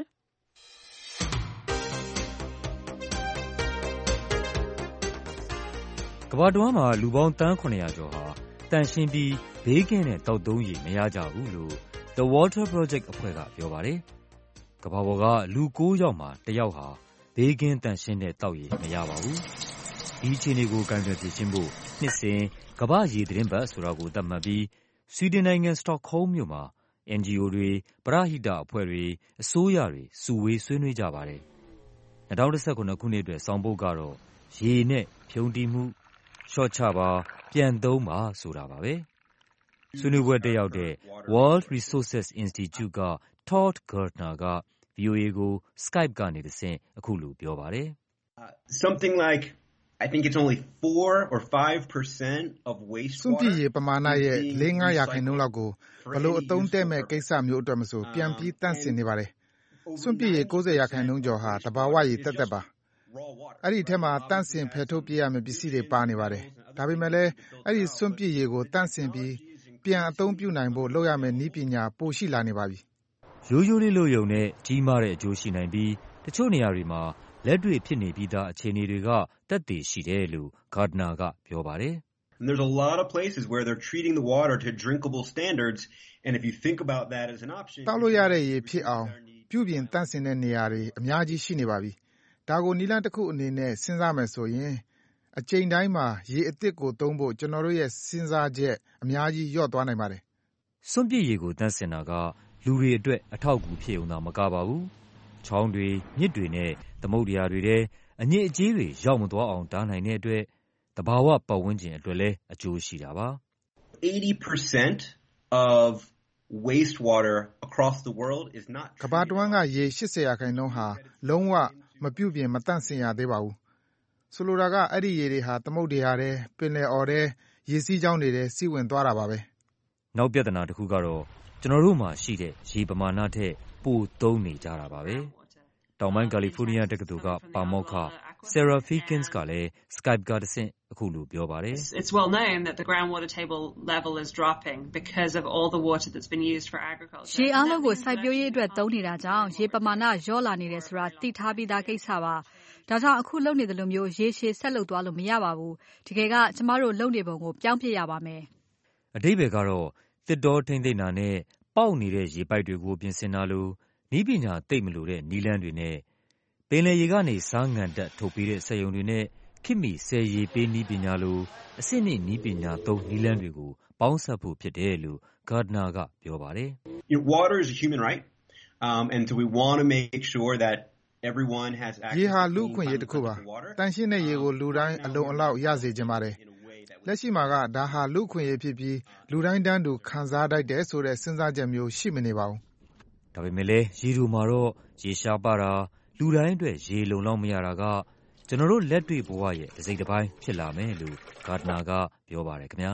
ကမ္ဘာတဝန်းမှာလူပေါင်းသန်းခုနှစ်ရာကျော်ဟာတန်ရှင်းပြီးဘေးကင်းတဲ့သောက်သုံးရေမရကြဘူးလို့ The Water Project အဖွဲ့ကပြောပါတယ်။ကမ္ဘာပေါ်ကလူကိုးယောက်မှာတစ်ယောက်ဟာဘေးကင်းတန်ရှင်းတဲ့သောက်ရေမရပါဘူး။ဒီအခြေအနေကိုကိုင်တွယ်ဖြေရှင်းဖို့နှစ်စဉ်ကမ္ဘာ့ရေသီတင်းပတ်ဆိုတာကိုသတ်မှတ်ပြီးဆွီဒင်နိုင်ငံစတော့ဟုမ်းမြို့မှာ အန်ဂျီအို တွေ၊ပရဟိတအဖွဲ့တွေ၊အစိုးရတွေစုဝေးဆွေးနွေးကြပါတယ်။၂၀၁၇ခုနှစ်အတွက်ဆောင်ပုဒ်ကတော့ရေနဲ့ဖြုန်းတီးမှုလျှော့ချပါပြန်သုံးပါဆိုတာပါပဲ။ဆွေးနွေးပွဲတက်ရောက်တဲ့ World Resources Institute က Todd Gardner က ဗွီအိုအေကို Skype ကနေတဆင့်အခုလိုပြောပါတယ်။ Something like I think it's only four or five percent of wastewater စွန့်ပစ်ရေပမာဏရဲ့၄-၅ရာခိုင်နှုန်းလောက်ကိုဘယ်လိုအသုံးတည့်မဲ့ကိစ္စမျိုးအတွက်မဆိုပြန်ပြီးတန့်စင်နေပါတယ်။စွန့်ပစ်ရေ၉၀ရာခိုင်နှုန်းကျော်ဟာသဘာဝရေသက်သက်ပါ။အဲ့ဒီအထက်မှာတန့်စင်ဖယ်ထုတ်ပြရမယ့်ပစ္စည်းတွေပါနေပါတယ်။ဒါပေမဲ့လည်းအဲ့ဒီစွန့်ပစ်ရေကိုတန့်စင်ပြီးပြန်အသုံးပြုနိုင်ဖို့လုပ်ရမယ့်နည်းပညာပိုရှိလာနေပါပြီ။ရိုးရိုးလေးလို့ယုံနဲ့ကြီးမားတဲ့အကျိုးရှိနိုင်ပြီးတချို့နေရာတွေမှာလက်တွေ့ဖြစ်နေပြီးသားအခြေအနေတွေကသက်သေရှိတယ်လို့ Gardner ကပြောပါတယ်။ There's a lot of places where they're treating the water to drinkable standards and if you think about that as an option တောက်လို့ရတဲ့ရေဖြစ်အောင်ပြုပြင်တန့်စင်တဲ့နေရာတွေအများကြီးရှိနေပါပြီ။ဒါကိုနည်းလမ်းတစ်ခုအနေနဲ့စဉ်းစားမယ်ဆိုရင်အချိန်တိုင်းမှာရေအသစ်ကိုသုံးဖို့ကျွန်တော်တို့ရဲ့စဉ်းစားချက်အများကြီးလျော့သွားနိုင်ပါတယ်။စွန့်ပစ်ရေကိုတန့်စင်တာကလူတွေအတွက်အထောက်အကူဖြစ်ုံသာမကပါဘူး။ချောင်းတွေမြစ်တွေနဲ့သမုဒ္ဒရာတွေထဲအညစ်အကြေးတွေရောက်မသွားအောင်တားနိုင်တဲ့အတွက်သဘာဝပတ်ဝန်းကျင်အတွက်လည်းအကျိုးရှိတာပါ။ eighty percent of wastewater across the world is not ကမ္ဘာတဝန်းကရေ၈၀ရာခိုင်နှုန်းဟာလုံးဝမပြုပြင်မတန့်စင်ရသေးပါဘူး။ဆိုလိုတာကအဲ့ဒီရေတွေဟာသမုဒ္ဒရာထဲပင်လယ်အော်ထဲရေစီးကြောင်းတွေထဲစီးဝင်သွားတာပါပဲ။နောက်ပြဿနာတစ်ခုကတော့ကျွန်တော်တို့မှာရှိတဲ့ရေပမာဏထက်ပိုသုံးနေကြတာပါပဲ။တောင်ပိုင်းကာလီဖိုးနီးယားတက္ကသိုလ်ကပါမောက္ခ Sarah Feakins ကလည်း Skype ကတဆင့်အခုလိုပြောပါတယ် It's well known that the groundwater table level is dropping because of all the water that's been used for agriculture. ရေအားလုံးကိုစိုက်ပျိုးရေးအတွက်သုံးနေတာကြောင့်ရေပမာဏလျော့လာနေတယ်ဆိုတာသိထားပြီးသားကိစ္စပါဒါကြောင့်အခုလုပ်နေတယ်လို့မျိုးရေရှည်ဆက်လုပ်သွားလို့မရပါဘူးတကယ်ကကျမတို့လုပ်နေပုံကိုပြောင်းပြရပါမယ်အဓိပ္ပာယ်ကတော့တစ်တော်ထိမ့်သိမ့်တာနဲ့ပေါက်နေတဲ့ရေပိုက်တွေကိုပြင်ဆင်တာလို့နီးပညာသိမ့်မလို့တဲ့နီလန်းတွေနဲ့ပင်လယ်ရေကနေစားငံတက်ထုတ်ပေးတဲ့စက်ရုံတွေနဲ့ခိမီဆယ်ရေပေးနီးပညာလိုအစစ်နှိနီးပညာသုံးနီလန်းတွေကိုပေါင်းစပ်ဖို့ဖြစ်တယ်လို့ Gardner ကပြောပါတယ် Water is a human right um and so we want to make sure that everyone has access ရေဟာလူ့အခွင့်အရေးတစ်ခုပါတန်ရှင်းတဲ့ရေကိုလူတိုင်းအလုံးအလောက်ရစေချင်ပါတယ်လက်ရှိမှာကဒါဟာလူ့အခွင့်အရေးဖြစ်ပြီးလူတိုင်းတန်းတူခံစားတတ်တဲ့ဆိုတဲ့စဉ်းစားချက်မျိုးရှိမနေပါဘူးဒါပေမဲ့လည်းရေတို့မှာတော့ရေရှားပါတာလူတိုင်းအတွက်ရေလုံလောက်မရတာကကျွန်တော်တို့လက်တွေ့ဘဝရဲ့တစ်စိတ်တစ်ပိုင်းဖြစ်လာမယ်လို့ Gardner ကပြောပါတယ်ခင်ဗျာ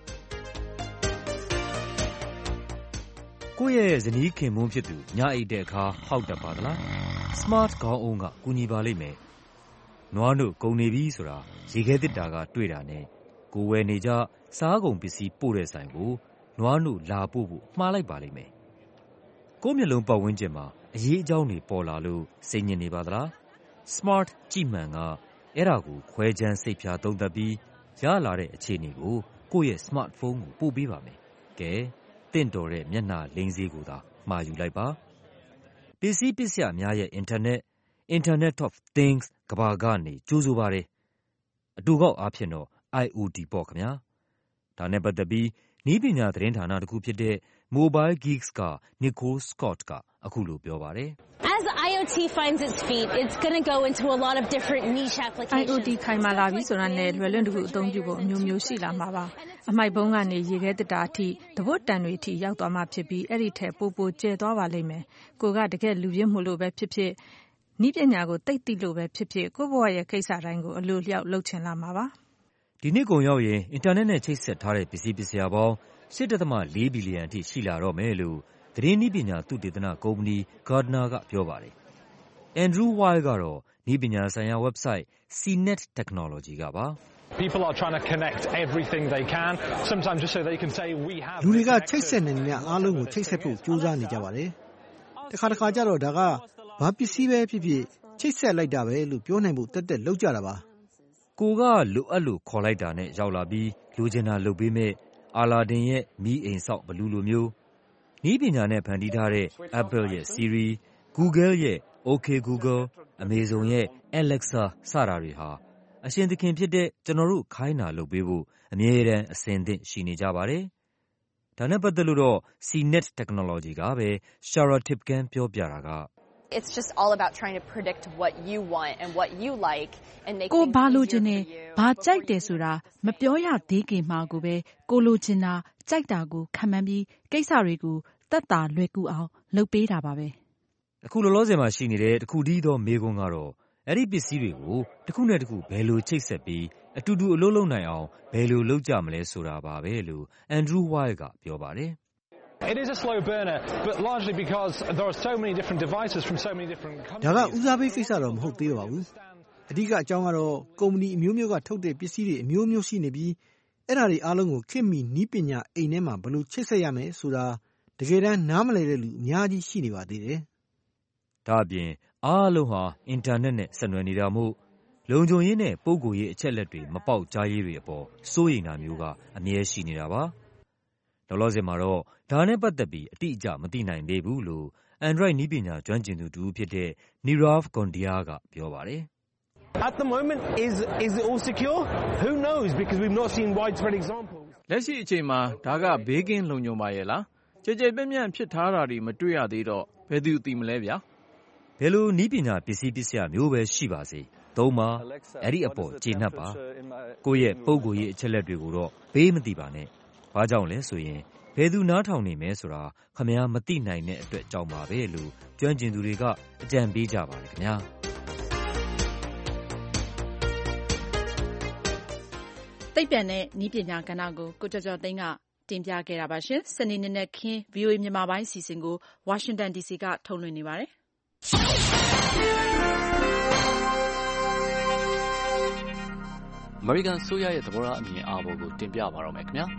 ကိုယ့်ရဲ့ဇနီးခင်မွန်းဖြစ်သူညအိတ်တဲ့အခါဟောက်တတ်ပါသလား Smart ခေါင်းအုံးကကူညီပါလိမ့်မယ်နွားတို့ကုန်နေပြီဆိုတာရေခဲတစ်တာကတွေ့တာနဲ့ကိုဝယ်နေကြစားကုန်ပစ္စည်းပို့တဲ့ဆိုင်ကိုနွားတို့လာပို့ဖို့မှားလိုက်ပါလိမ့်မယ်ကိုယ့်မျက်လုံးပတ်ဝန်းကျင်မှာအရေးအကြောင်းတွေပေါ်လာလို့စိတ်ညစ်နေပါသလား Smart ကြည့်မှန်ကအဲ့ဒါကိုခွဲခြမ်းစိတ်ဖြာသုံးသပ်ပြီးရလာတဲ့အခြေအနေကိုကိုယ့်ရဲ့ smartphone ကိုပို့ပေးပါမယ်ကဲတင့်တော်တဲ့မျက်နှာလိမ်းစေးကိုသာမှာယူလိုက်ပါပစ္စည်းပစ္စယများရဲ့ internet internet of things ကဘာကနေကြိုးစိုးပါတယ်အတူကောက်အားဖြင့်တော့ I O T ပေါ့ခင်ဗျာဒါနဲ့ပတ်သက်ပြီးနီးပညာသတင်းဌာနတစ်ခုဖြစ်တဲ့ Mobile Geeks က Nicole Scott ကအခုလိုပြောပါတယ် As I O T finds its feet, it's going to go into a lot of different niche applications. I O T ခိုင်မာလာပြီဆိုတာနဲ့လွယ်လွယ်တကူအသုံးပြုဖို့အမျိုးမျိုးရှိလာမှာပါအမိုက်ဘုံကနေရေခဲတတာအထိတပွတ်တန်တွေအထိရောက်သွားမှဖြစ်ပြီးအဲ့ဒီထဲပိုပိုကျဲသွားပါလိမ့်မယ်ကိုကတကယ်လူရင်းမှုလို့ပဲဖြစ်ဖြစ်နီးပညာကိုတိတ်တိလို့ပဲဖြစ်ဖြစ်ကိုဘဝရဲ့ကိစ္စတိုင်းကိုအလိုလျောက်လုပ်ချင်လာမှာပါဒီနှစ်ကုန်ရောက်ရင်အင်တာနက်နဲ့ချိတ်ဆက်ထားတဲ့ပစ္စည်းပစ္စယပေါင်း eight point four ဘီလီယံအထိရှိလာတော့မယ်လို့သတင်းနည်းပညာသုတေသနကုမ္ပဏီ Gardner ကပြောပါတယ်။ Andrew Weil ကတော့နည်းပညာဆိုင်ရာ website C net Technology ကပါ People are trying to connect everything they can sometimes just so they can say we have လူတွေကချိတ်ဆက်နေတဲ့အားလုံးကိုချိတ်ဆက်ဖို့ကြိုးစားနေကြပါတယ်။တခါတခါကျတော့ဒါကဘာပစ္စည်းပဲဖြစ်ဖြစ်ချိတ်ဆက်လိုက်တာပဲလို့ပြောနိုင်ဖို့တက်တက်လောက်ကြတာပါ။ကိုကလိုအပ်လို့ခေါ်လိုက်တာနဲ့ရောက်လာပြီးလိုချင်တာလုပ်ပေးမဲ့အာလာဒင်ရဲ့မီးအိမ်ဆောက်ဘလူးလိုမျိုးနည်းပညာနဲ့ဖန်တီးထားတဲ့ Apple ရဲ့ Siri, Google ရဲ့ OK Google, Amazon ရဲ့ Alexa စတာတွေဟာအရှင်သခင်ဖြစ်တဲ့ကျွန်တော်တို့ခိုင်းတာလုပ်ပေးဖို့အမြဲတမ်းအဆင်သင့်ရှိနေကြပါတယ်။ဒါနဲ့ပတ်သက်လို့တော့ C net Technology ကပဲ Shara Tipken ပြောပြတာက It's just all about trying to predict what you want and what you like and make ကိုဘာလို့ခြင်းနဲ့ဘာကြိုက်တယ်ဆိုတာမပြောရသေးခင်မှာကိုပဲကိုလိုချင်တာကြိုက်တာကိုခံမှန်းပြီးကိစ္စတွေကိုသက်သာလွယ်ကူအောင်လုပ်ပေးတာပါပဲအခုလောလောဆယ်မှာရှိနေတဲ့တခုတည်းသောမေးခွန်းကတော့အဲ့ဒီပစ္စည်းတွေကိုတစ်ခုနဲ့တစ်ခုဘယ်လိုချိတ်ဆက်ပြီးအတူတူအလုပ်လုပ်နိုင်အောင်ဘယ်လိုလုပ်ကြမလဲဆိုတာပါပဲလို့ Andrew Weil ကပြောပါတယ် It is a slow burner, but largely because there are so many different devices from so many different companies. ဒါကဦးစားပေးကိစ္စတော့မဟုတ်သေးပါဘူး။အဓိကအကြောင်းကတော့ကုမ္ပဏီအမျိုးမျိုးကထုတ်တဲ့ပစ္စည်းတွေအမျိုးမျိုးရှိနေပြီးအဲ့ဒါတွေအားလုံးကိုခင်မီနီးပညာအိမ်ထဲမှာဘယ်လိုချိတ်ဆက်ရမလဲဆိုတာတကယ်တမ်းနားမလည်တဲ့လူအများကြီးရှိနေပါသေးတယ်။ဒါအပြင်အားလုံးဟာအင်တာနက်နဲ့ဆက်နွယ်နေတာမို့လုံခြုံရေးနဲ့ပုံကိုယ်ရေးအချက်လက်တွေမပေါက်ကြားရေးတွေအပေါ်စိုးရိမ်တာမျိုးကအမြဲရှိနေတာပါ။လောလောဆယ်မှာတော့ဒါနဲ့ပတ်သက်ပြီးအတိအကျမသိနိုင်သေးဘူးလို့ Android နည်းပညာကျွမ်းကျင်သူတူဖြစ်တဲ့ Nirav Gondia ကပြောပါတယ်။ At the moment is is it all secure? Who knows because we've not seen widespread examples. လက်ရှိအချိန်မှာဒါကဘေးကင်းလုံခြုံပါရဲ့လားကြဲကြဲပြန့်ပြန့်ဖြစ်ထားတာတွေမတွေ့ရသေးတော့ဘယ်သူသိမလဲဗျာဘယ်လိုနည်းပညာပစ္စည်းပစ္စယမျိုးပဲရှိပါစေသုံးပါအဲ့ဒီအပေါ်ကျေနပ်ပါကိုယ့်ရဲ့ပုံကိုယ်ရေးအချက်လက်တွေကိုတော့ဘေးမသိပါနဲ့ဘာကြောင့်လဲဆိုရင်ဘယ်သူနားထောင်နေမဲဆိုတာခမည်းမသိနိုင်တဲ့အတွက်ကြောင့်ပါပဲလို့ကျွမ်းကျင်သူတွေကအကြံပေးကြပါတယ်ခင်ဗျာသိပ္ပံနဲ့နည်းပညာကဏ္ဍကိုကိုကျော်ကျော်သိန်းကတင်ပြခဲ့တာပါရှင်စနေနေ့နဲ့ခင်း V O A မြန်မာပိုင်းစီစဉ်ကို Washington D C ကထုတ်လွှင့်နေပါတယ် American ဆိုရရဲ့သဘောထားအမြင်အာဘော်ကိုတင်ပြပါတော့မယ်ခင်ဗျာ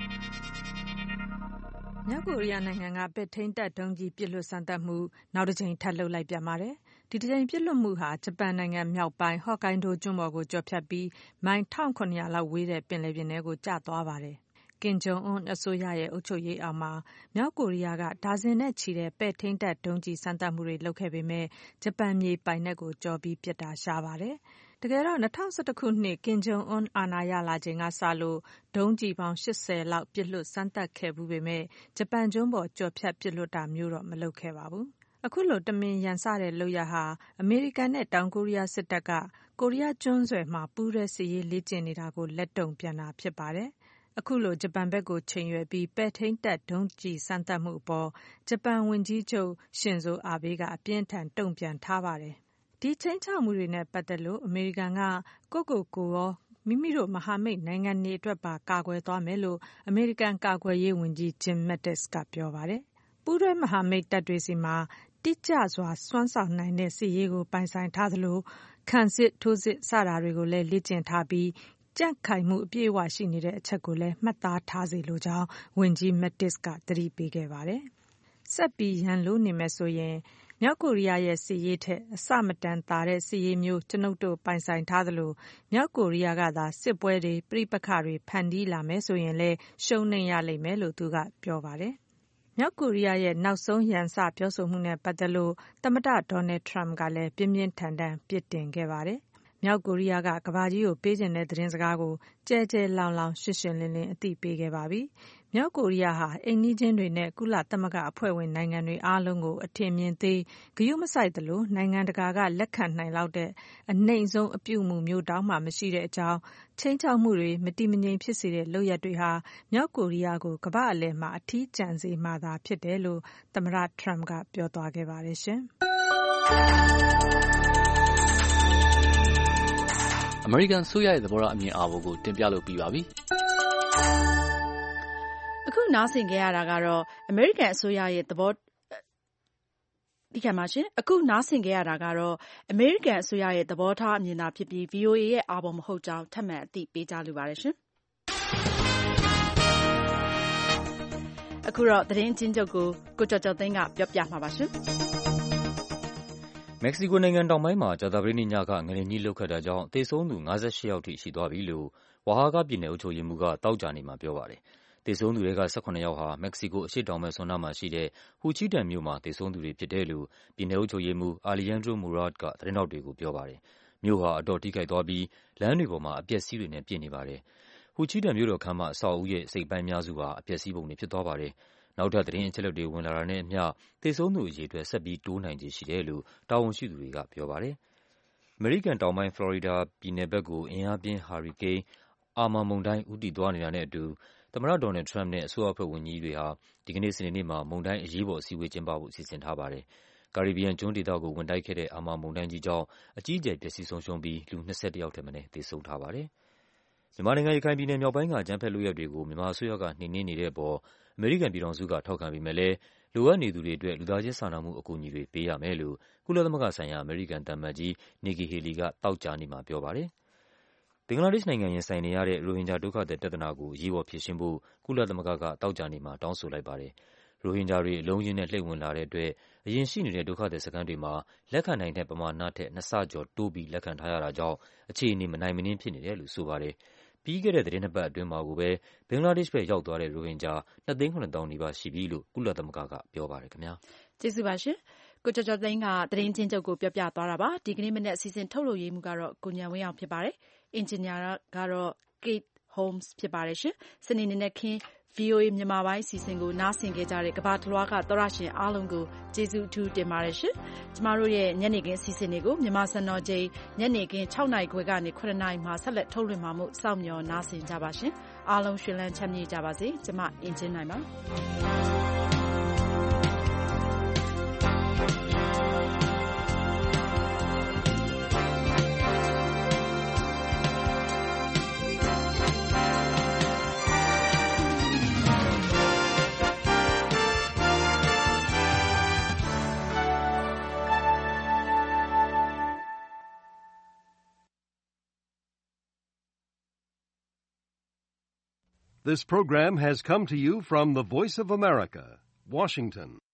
မြောက်ကိုရီးယားနိုင်ငံကပဲ့ထိန်းတပ်ဒုံးကျည်ပစ်လွှတ်စမ်းသပ်မှုနောက်တစ်ကြိမ်ထပ်လုပ်လိုက်ပြန်ပါတယ်ဒီတစ်ကြိမ်ပစ်လွှတ်မှုဟာဂျပန်နိုင်ငံမြောက်ပိုင်းဟော့ကိုင်းဒိုကျွန်းပေါ်ကိုကျော်ဖြတ်ပြီးမိုင် ၁၇၀၀ လောက်ဝေးတဲ့ပင်လယ်ပြင်ထဲကိုကျသွားပါတယ်ကင်ဂျုံအွန်းအစိုးရရဲ့အုပ်ချုပ်ရေးအောက်မှာမြောက်ကိုရီးယားကဒါဇင်နဲ့ချီတဲ့ပဲ့ထိန်းတပ်ဒုံးကျည်စမ်းသပ်မှုတွေလုပ်ခဲ့ပေမဲ့ဂျပန်မြေပိုင်နက်ကိုကျော်ပြီးပစ်တာရှားပါတယ်တကယ်တော့၂၀၁၁ခုနှစ်ကင်ဂျုံအွန်းအာဏာရလာချိန်ကစလို့ဒုံးကျည်ပေါင်း၈၀လောက်ပစ်လွှတ်စမ်းသပ်ခဲ့ဘူးပေမဲ့ဂျပန်ကျွန်းပေါ်ကျော်ဖြတ်ပစ်လွှတ်တာမျိုးတော့မလုပ်ခဲ့ပါဘူးအခုလိုတမင်ရန်စတဲ့လုပ်ရပ်ဟာအမေရိကန်နဲ့တောင်ကိုရီးယားစစ်တပ်ကကိုရီးယားကျွန်းဆွယ်မှာပူးရဲစစ်ရေးလေ့ကျင့်နေတာကိုလက်တုံပြန်တာဖြစ်ပါတယ်အခုလိုဂျပန်ဘက်ကိုချိန်ရွယ်ပြီးပဲ့ထိန်းတပ်ဒုံးကျည်စမ်းသပ်မှုအပေါ်ဂျပန်ဝန်ကြီးချုပ်ရှင်ဇိုအာဘေးကအပြင်းထန်တုံ့ပြန်ထားပါတယ်ဒီချိန်ချမှုတွေနဲ့ပတ်သက်လို့အမေရိကန်ကကိုကိုကိုရောမိမိတို့မဟာမိတ်နိုင်ငံတွေအတွက်ပါကာကွယ်သွားမယ်လို့အမေရိကန်ကာကွယ်ရေးဝန်ကြီးဂျင်မက်တစ်ကပြောပါတယ်ပူးရဲမဟာမိတ်တပ်တွေစီမှာတိကျစွာစွမ်းဆောင်နိုင်တဲ့စစ်ရေးကိုပိုင်ဆိုင်ထားသလိုခံစစ်ထိုးစစ်စတာတွေကိုလည်းလေ့ကျင့်ထားပြီးကြန့်ခိုင်မှုအပြည့်အဝရှိနေတဲ့အချက်ကိုလည်းမှတ်သားထားစေလိုကြောင်းဝန်ကြီးမက်တစ်ကသတိပေးခဲ့ပါတယ်ဆက်ပြီးရန်လိုနေမယ်ဆိုရင်မြောက်ကိုရီးယားရဲ့စစ်ရေးထက်အဆမတန်သာတဲ့စစ်ရေးမျိုးကျွန်ုပ်တို့ပိုင်ဆိုင်ထားသလိုမြောက်ကိုရီးယားကသာစစ်ပွဲတွေပြိပခါတွေဖန်တီးလာမယ်ဆိုရင်လည်းရှုံးနိမ့်ရလိမ့်မယ်လို့သူကပြောပါတယ်မြောက်ကိုရီးယားရဲ့နောက်ဆုံးရန်စပြောဆိုမှုနဲ့ပတ်သက်လို့သမ္မတဒေါ်နယ်ထရမ့်ကလည်းပြင်းပြင်းထန်ထန်ပြစ်တင်ခဲ့ပါတယ်မြောက်ကိုရီးယားကကမ္ဘာကြီးကိုပေးချင်တဲ့သတင်းစကားကိုကြဲကြဲလောင်လောင်ရှင်းရှင်းလင်းလင်းအသိပေးခဲ့ပါပြီ။မြောက်ကိုရီးယားဟာအိမ်နီးချင်းတွေနဲ့ကုလသမဂ္ဂအဖွဲ့ဝင်နိုင်ငံတွေအားလုံးကိုအထင်မြင်သေးဂရုမစိုက်သလိုနိုင်ငံတကာကလက်ခံနိုင်လောက်တဲ့အနှိမ့်ဆုံးအပြုအမူမျိုးတောင်မှမရှိတဲ့အကြောင်းချိန်ချောက်မှုတွေမတိမငြိမ်ဖြစ်စေတဲ့လုပ်ရပ်တွေဟာမြောက်ကိုရီးယားကိုကမ္ဘာအလယ်မှာအထီးကျန်စေမှသာဖြစ်တယ်လို့သမ္မတထရမ့်ကပြောသွားခဲ့ပါတယ်ရှင်။အမေရိကန်ဆိုရရဲ့သဘောထားအမြင်အာဘော်ကိုတင်ပြလို့ပြီးပါပြီအခုနားဆင်ကြရတာကတော့အမေရိကန်အစိုးရရဲ့သဘောဒီကမှာရှင်အခုနားဆင်ကြရတာကတော့အမေရိကန်အစိုးရရဲ့သဘောထားအမြင်သာဖြစ်ပြီး ဗီအိုအေ ရဲ့အာဘော်မဟုတ်ကြောင်းထပ်မံအသိပေးကြလိုပါတယ်ရှင်အခုတော့သတင်းချင်းချုပ်ကိုကိုကျော်ကျော်သိန်းကပြောပြမှာပါရှင်မက္ကဆီကိုနိုင်ငံတောင်ပိုင်းမှာကြာသပတေးနေ့ညကငလျင်ကြီးလှုပ်ခတ်တာကြောင့်သေဆုံးသူ၅၈ယောက်ထိရှိသွားပြီလို့ဝါဟာဂပြည်နယ်အုပ်ချုပ်ရေးမှူးကသောကြာနေ့မှာပြောပါတယ်။သေဆုံးသူတွေက၁၇ယောက်ဟာမက္ကဆီကိုအရှေ့တောင်ဘက်စွန်းနားမှာရှိတဲ့ဟူချီတန်မြို့မှာသေဆုံးသူတွေဖြစ်တယ်လို့ပြည်နယ်အုပ်ချုပ်ရေးမှူး Alejandro Murat ကသတင်းထောက်တွေကိုပြောပါတယ်။မြို့ဟာအတော်ထိခိုက်သွားပြီးလမ်းတွေပေါ်မှာအပျက်အစီးတွေနဲ့ပြည့်နေပါတယ်။ဟူချီတန်မြို့တော်ခန်းမအဆောက်အဦရဲ့အစိတ်အပိုင်းအများစုဟာအပျက်အစီးပုံတွေဖြစ်သွားပါတယ်။နောက်ထပ်သတင်းအချက်အလက်တွေဝင်လာတာနဲ့အမျှသေဆုံးသူအရေအတွက်ဆက်ပြီးတိုးနိုင်ခြေရှိတယ်လို့တာဝန်ရှိသူတွေကပြောပါတယ်။အမေရိကန်တောင်ပိုင်းဖလော်ရီဒါပြည်နယ်ဘက်ကိုအင်အားပြင်းဟာရီကိန်းအာမာမုန်တိုင်းဦးတည်သွားနေတာနဲ့အတူသမ္မတဒေါ်နယ်ထရမ့်နဲ့အစိုးရအဖွဲ့ဝန်ကြီးတွေဟာဒီကနေ့စနေနေ့မှာမုန်တိုင်းအရေးပေါ်အစည်းအဝေးကျင်းပဖို့စီစဉ်ထားပါတယ်။ကာရစ်ဘီယန်ကျွန်းဒေသကိုဝင်တိုက်ခဲ့တဲ့အာမာမုန်တိုင်းကြီးကြောင့်အကြီးအကျယ်ပျက်စီးဆုံးရှုံးပြီးလူ၂၁ယောက်ထက်မနည်းသေဆုံးထားပါတယ်။မြန်မာနိုင်ငံရခိုင်ပြည်နယ်မြောက်ပိုင်းကအကြမ်းဖက်လုပ်ရပ်တွေကိုမြန်မာအစိုးရကနှိမ်နင်းနေတဲ့အပေါ်အမေရိကန်ပြည်ထောင်စုကထောက်ခံပေမဲ့လည်းလိုအပ်နေသူတွေအတွက်လူသားချင်းစာနာမှုအကူအညီတွေပေးရမယ်လို့ကုလသမဂ္ဂဆိုင်ရာအမေရိကန်သံအမတ်ကြီး Nikki Haley ကသောကြာနေ့မှာပြောပါတယ်။ဘင်္ဂလားဒေ့ရှ်နိုင်ငံရင်ဆိုင်နေရတဲ့ရိုဟင်ဂျာဒုက္ခသည်ပြဿနာကိုအရေးပေါ်ဖြေရှင်းဖို့ကုလသမဂ္ဂကသောကြာနေ့မှာတောင်းဆိုလိုက်ပါတယ်။ရိုဟင်ဂျာတွေအလုံးအရင်းနဲ့လှိမ့်ဝင်လာတဲ့အတွက်အရင်ရှိနေတဲ့ဒုက္ခသည်စခန်းတွေမှာလက်ခံနိုင်တဲ့ပမာဏထက်နှစ်ဆကျော်တိုးပြီးလက်ခံထားရတာကြောင့်အခြေအနေမနိုင်မနင်းဖြစ်နေတယ်လို့ဆိုပါတယ်။ပြီးခဲ့တဲ့သီတင်းနှစ်ပတ်အတွင်းမှာကိုပဲဘင်္ဂလားဒေ့ရှ်ဘက်ရောက်သွားတဲ့ရိုဟင်ဂျာနှစ်သိန်းခုနှစ်သောင်းနီးပါးရှိပြီလို့ကုလသမဂ္ဂကပြောပါတယ်ခင်ဗျာ။ကျေးဇူးပါရှင်။ကိုကျော်ကျော်သိန်းကသတင်းချင်းချုပ်ကိုပြောပြသွားတာပါ။ဒီကနေ့မနေ့အစီအစဉ်ထုတ်လွှင့်ရေးမှူးကတော့ကိုဉာဏ်ဝင်းအောင်ဖြစ်ပါတယ်။အင်ဂျင်နီယာကတော့ Kate Holmes ဖြစ်ပါတယ်ရှင်။စနေနေ့နဲ့ခင်း ဗီအိုအေ မြန်မာပိုင်းအစီအစဉ်ကိုနားဆင်ကြကြတဲ့ကမ္ဘာတလွှားကသောရရှင်အားလုံးကိုကျေးဇူးအထူးတင်ပါတယ်ရှင်။ကျမတို့ရဲ့ညနေခင်းအစီအစဉ်တွေကိုမြန်မာစံတော်ချိန်ညနေခင်း၆နာရီခွဲကနေ၇နာရီမှာဆက်လက်ထုတ်လွှင့်မှာမို့စောင့်မျှော်နားဆင်ကြပါရှင်။အားလုံးရှင်လန်းချမ်းမြေ့ကြပါစေ။ကျမအင်ဂျင်နိုင်ပါ This program has come to you from the Voice of America, Washington.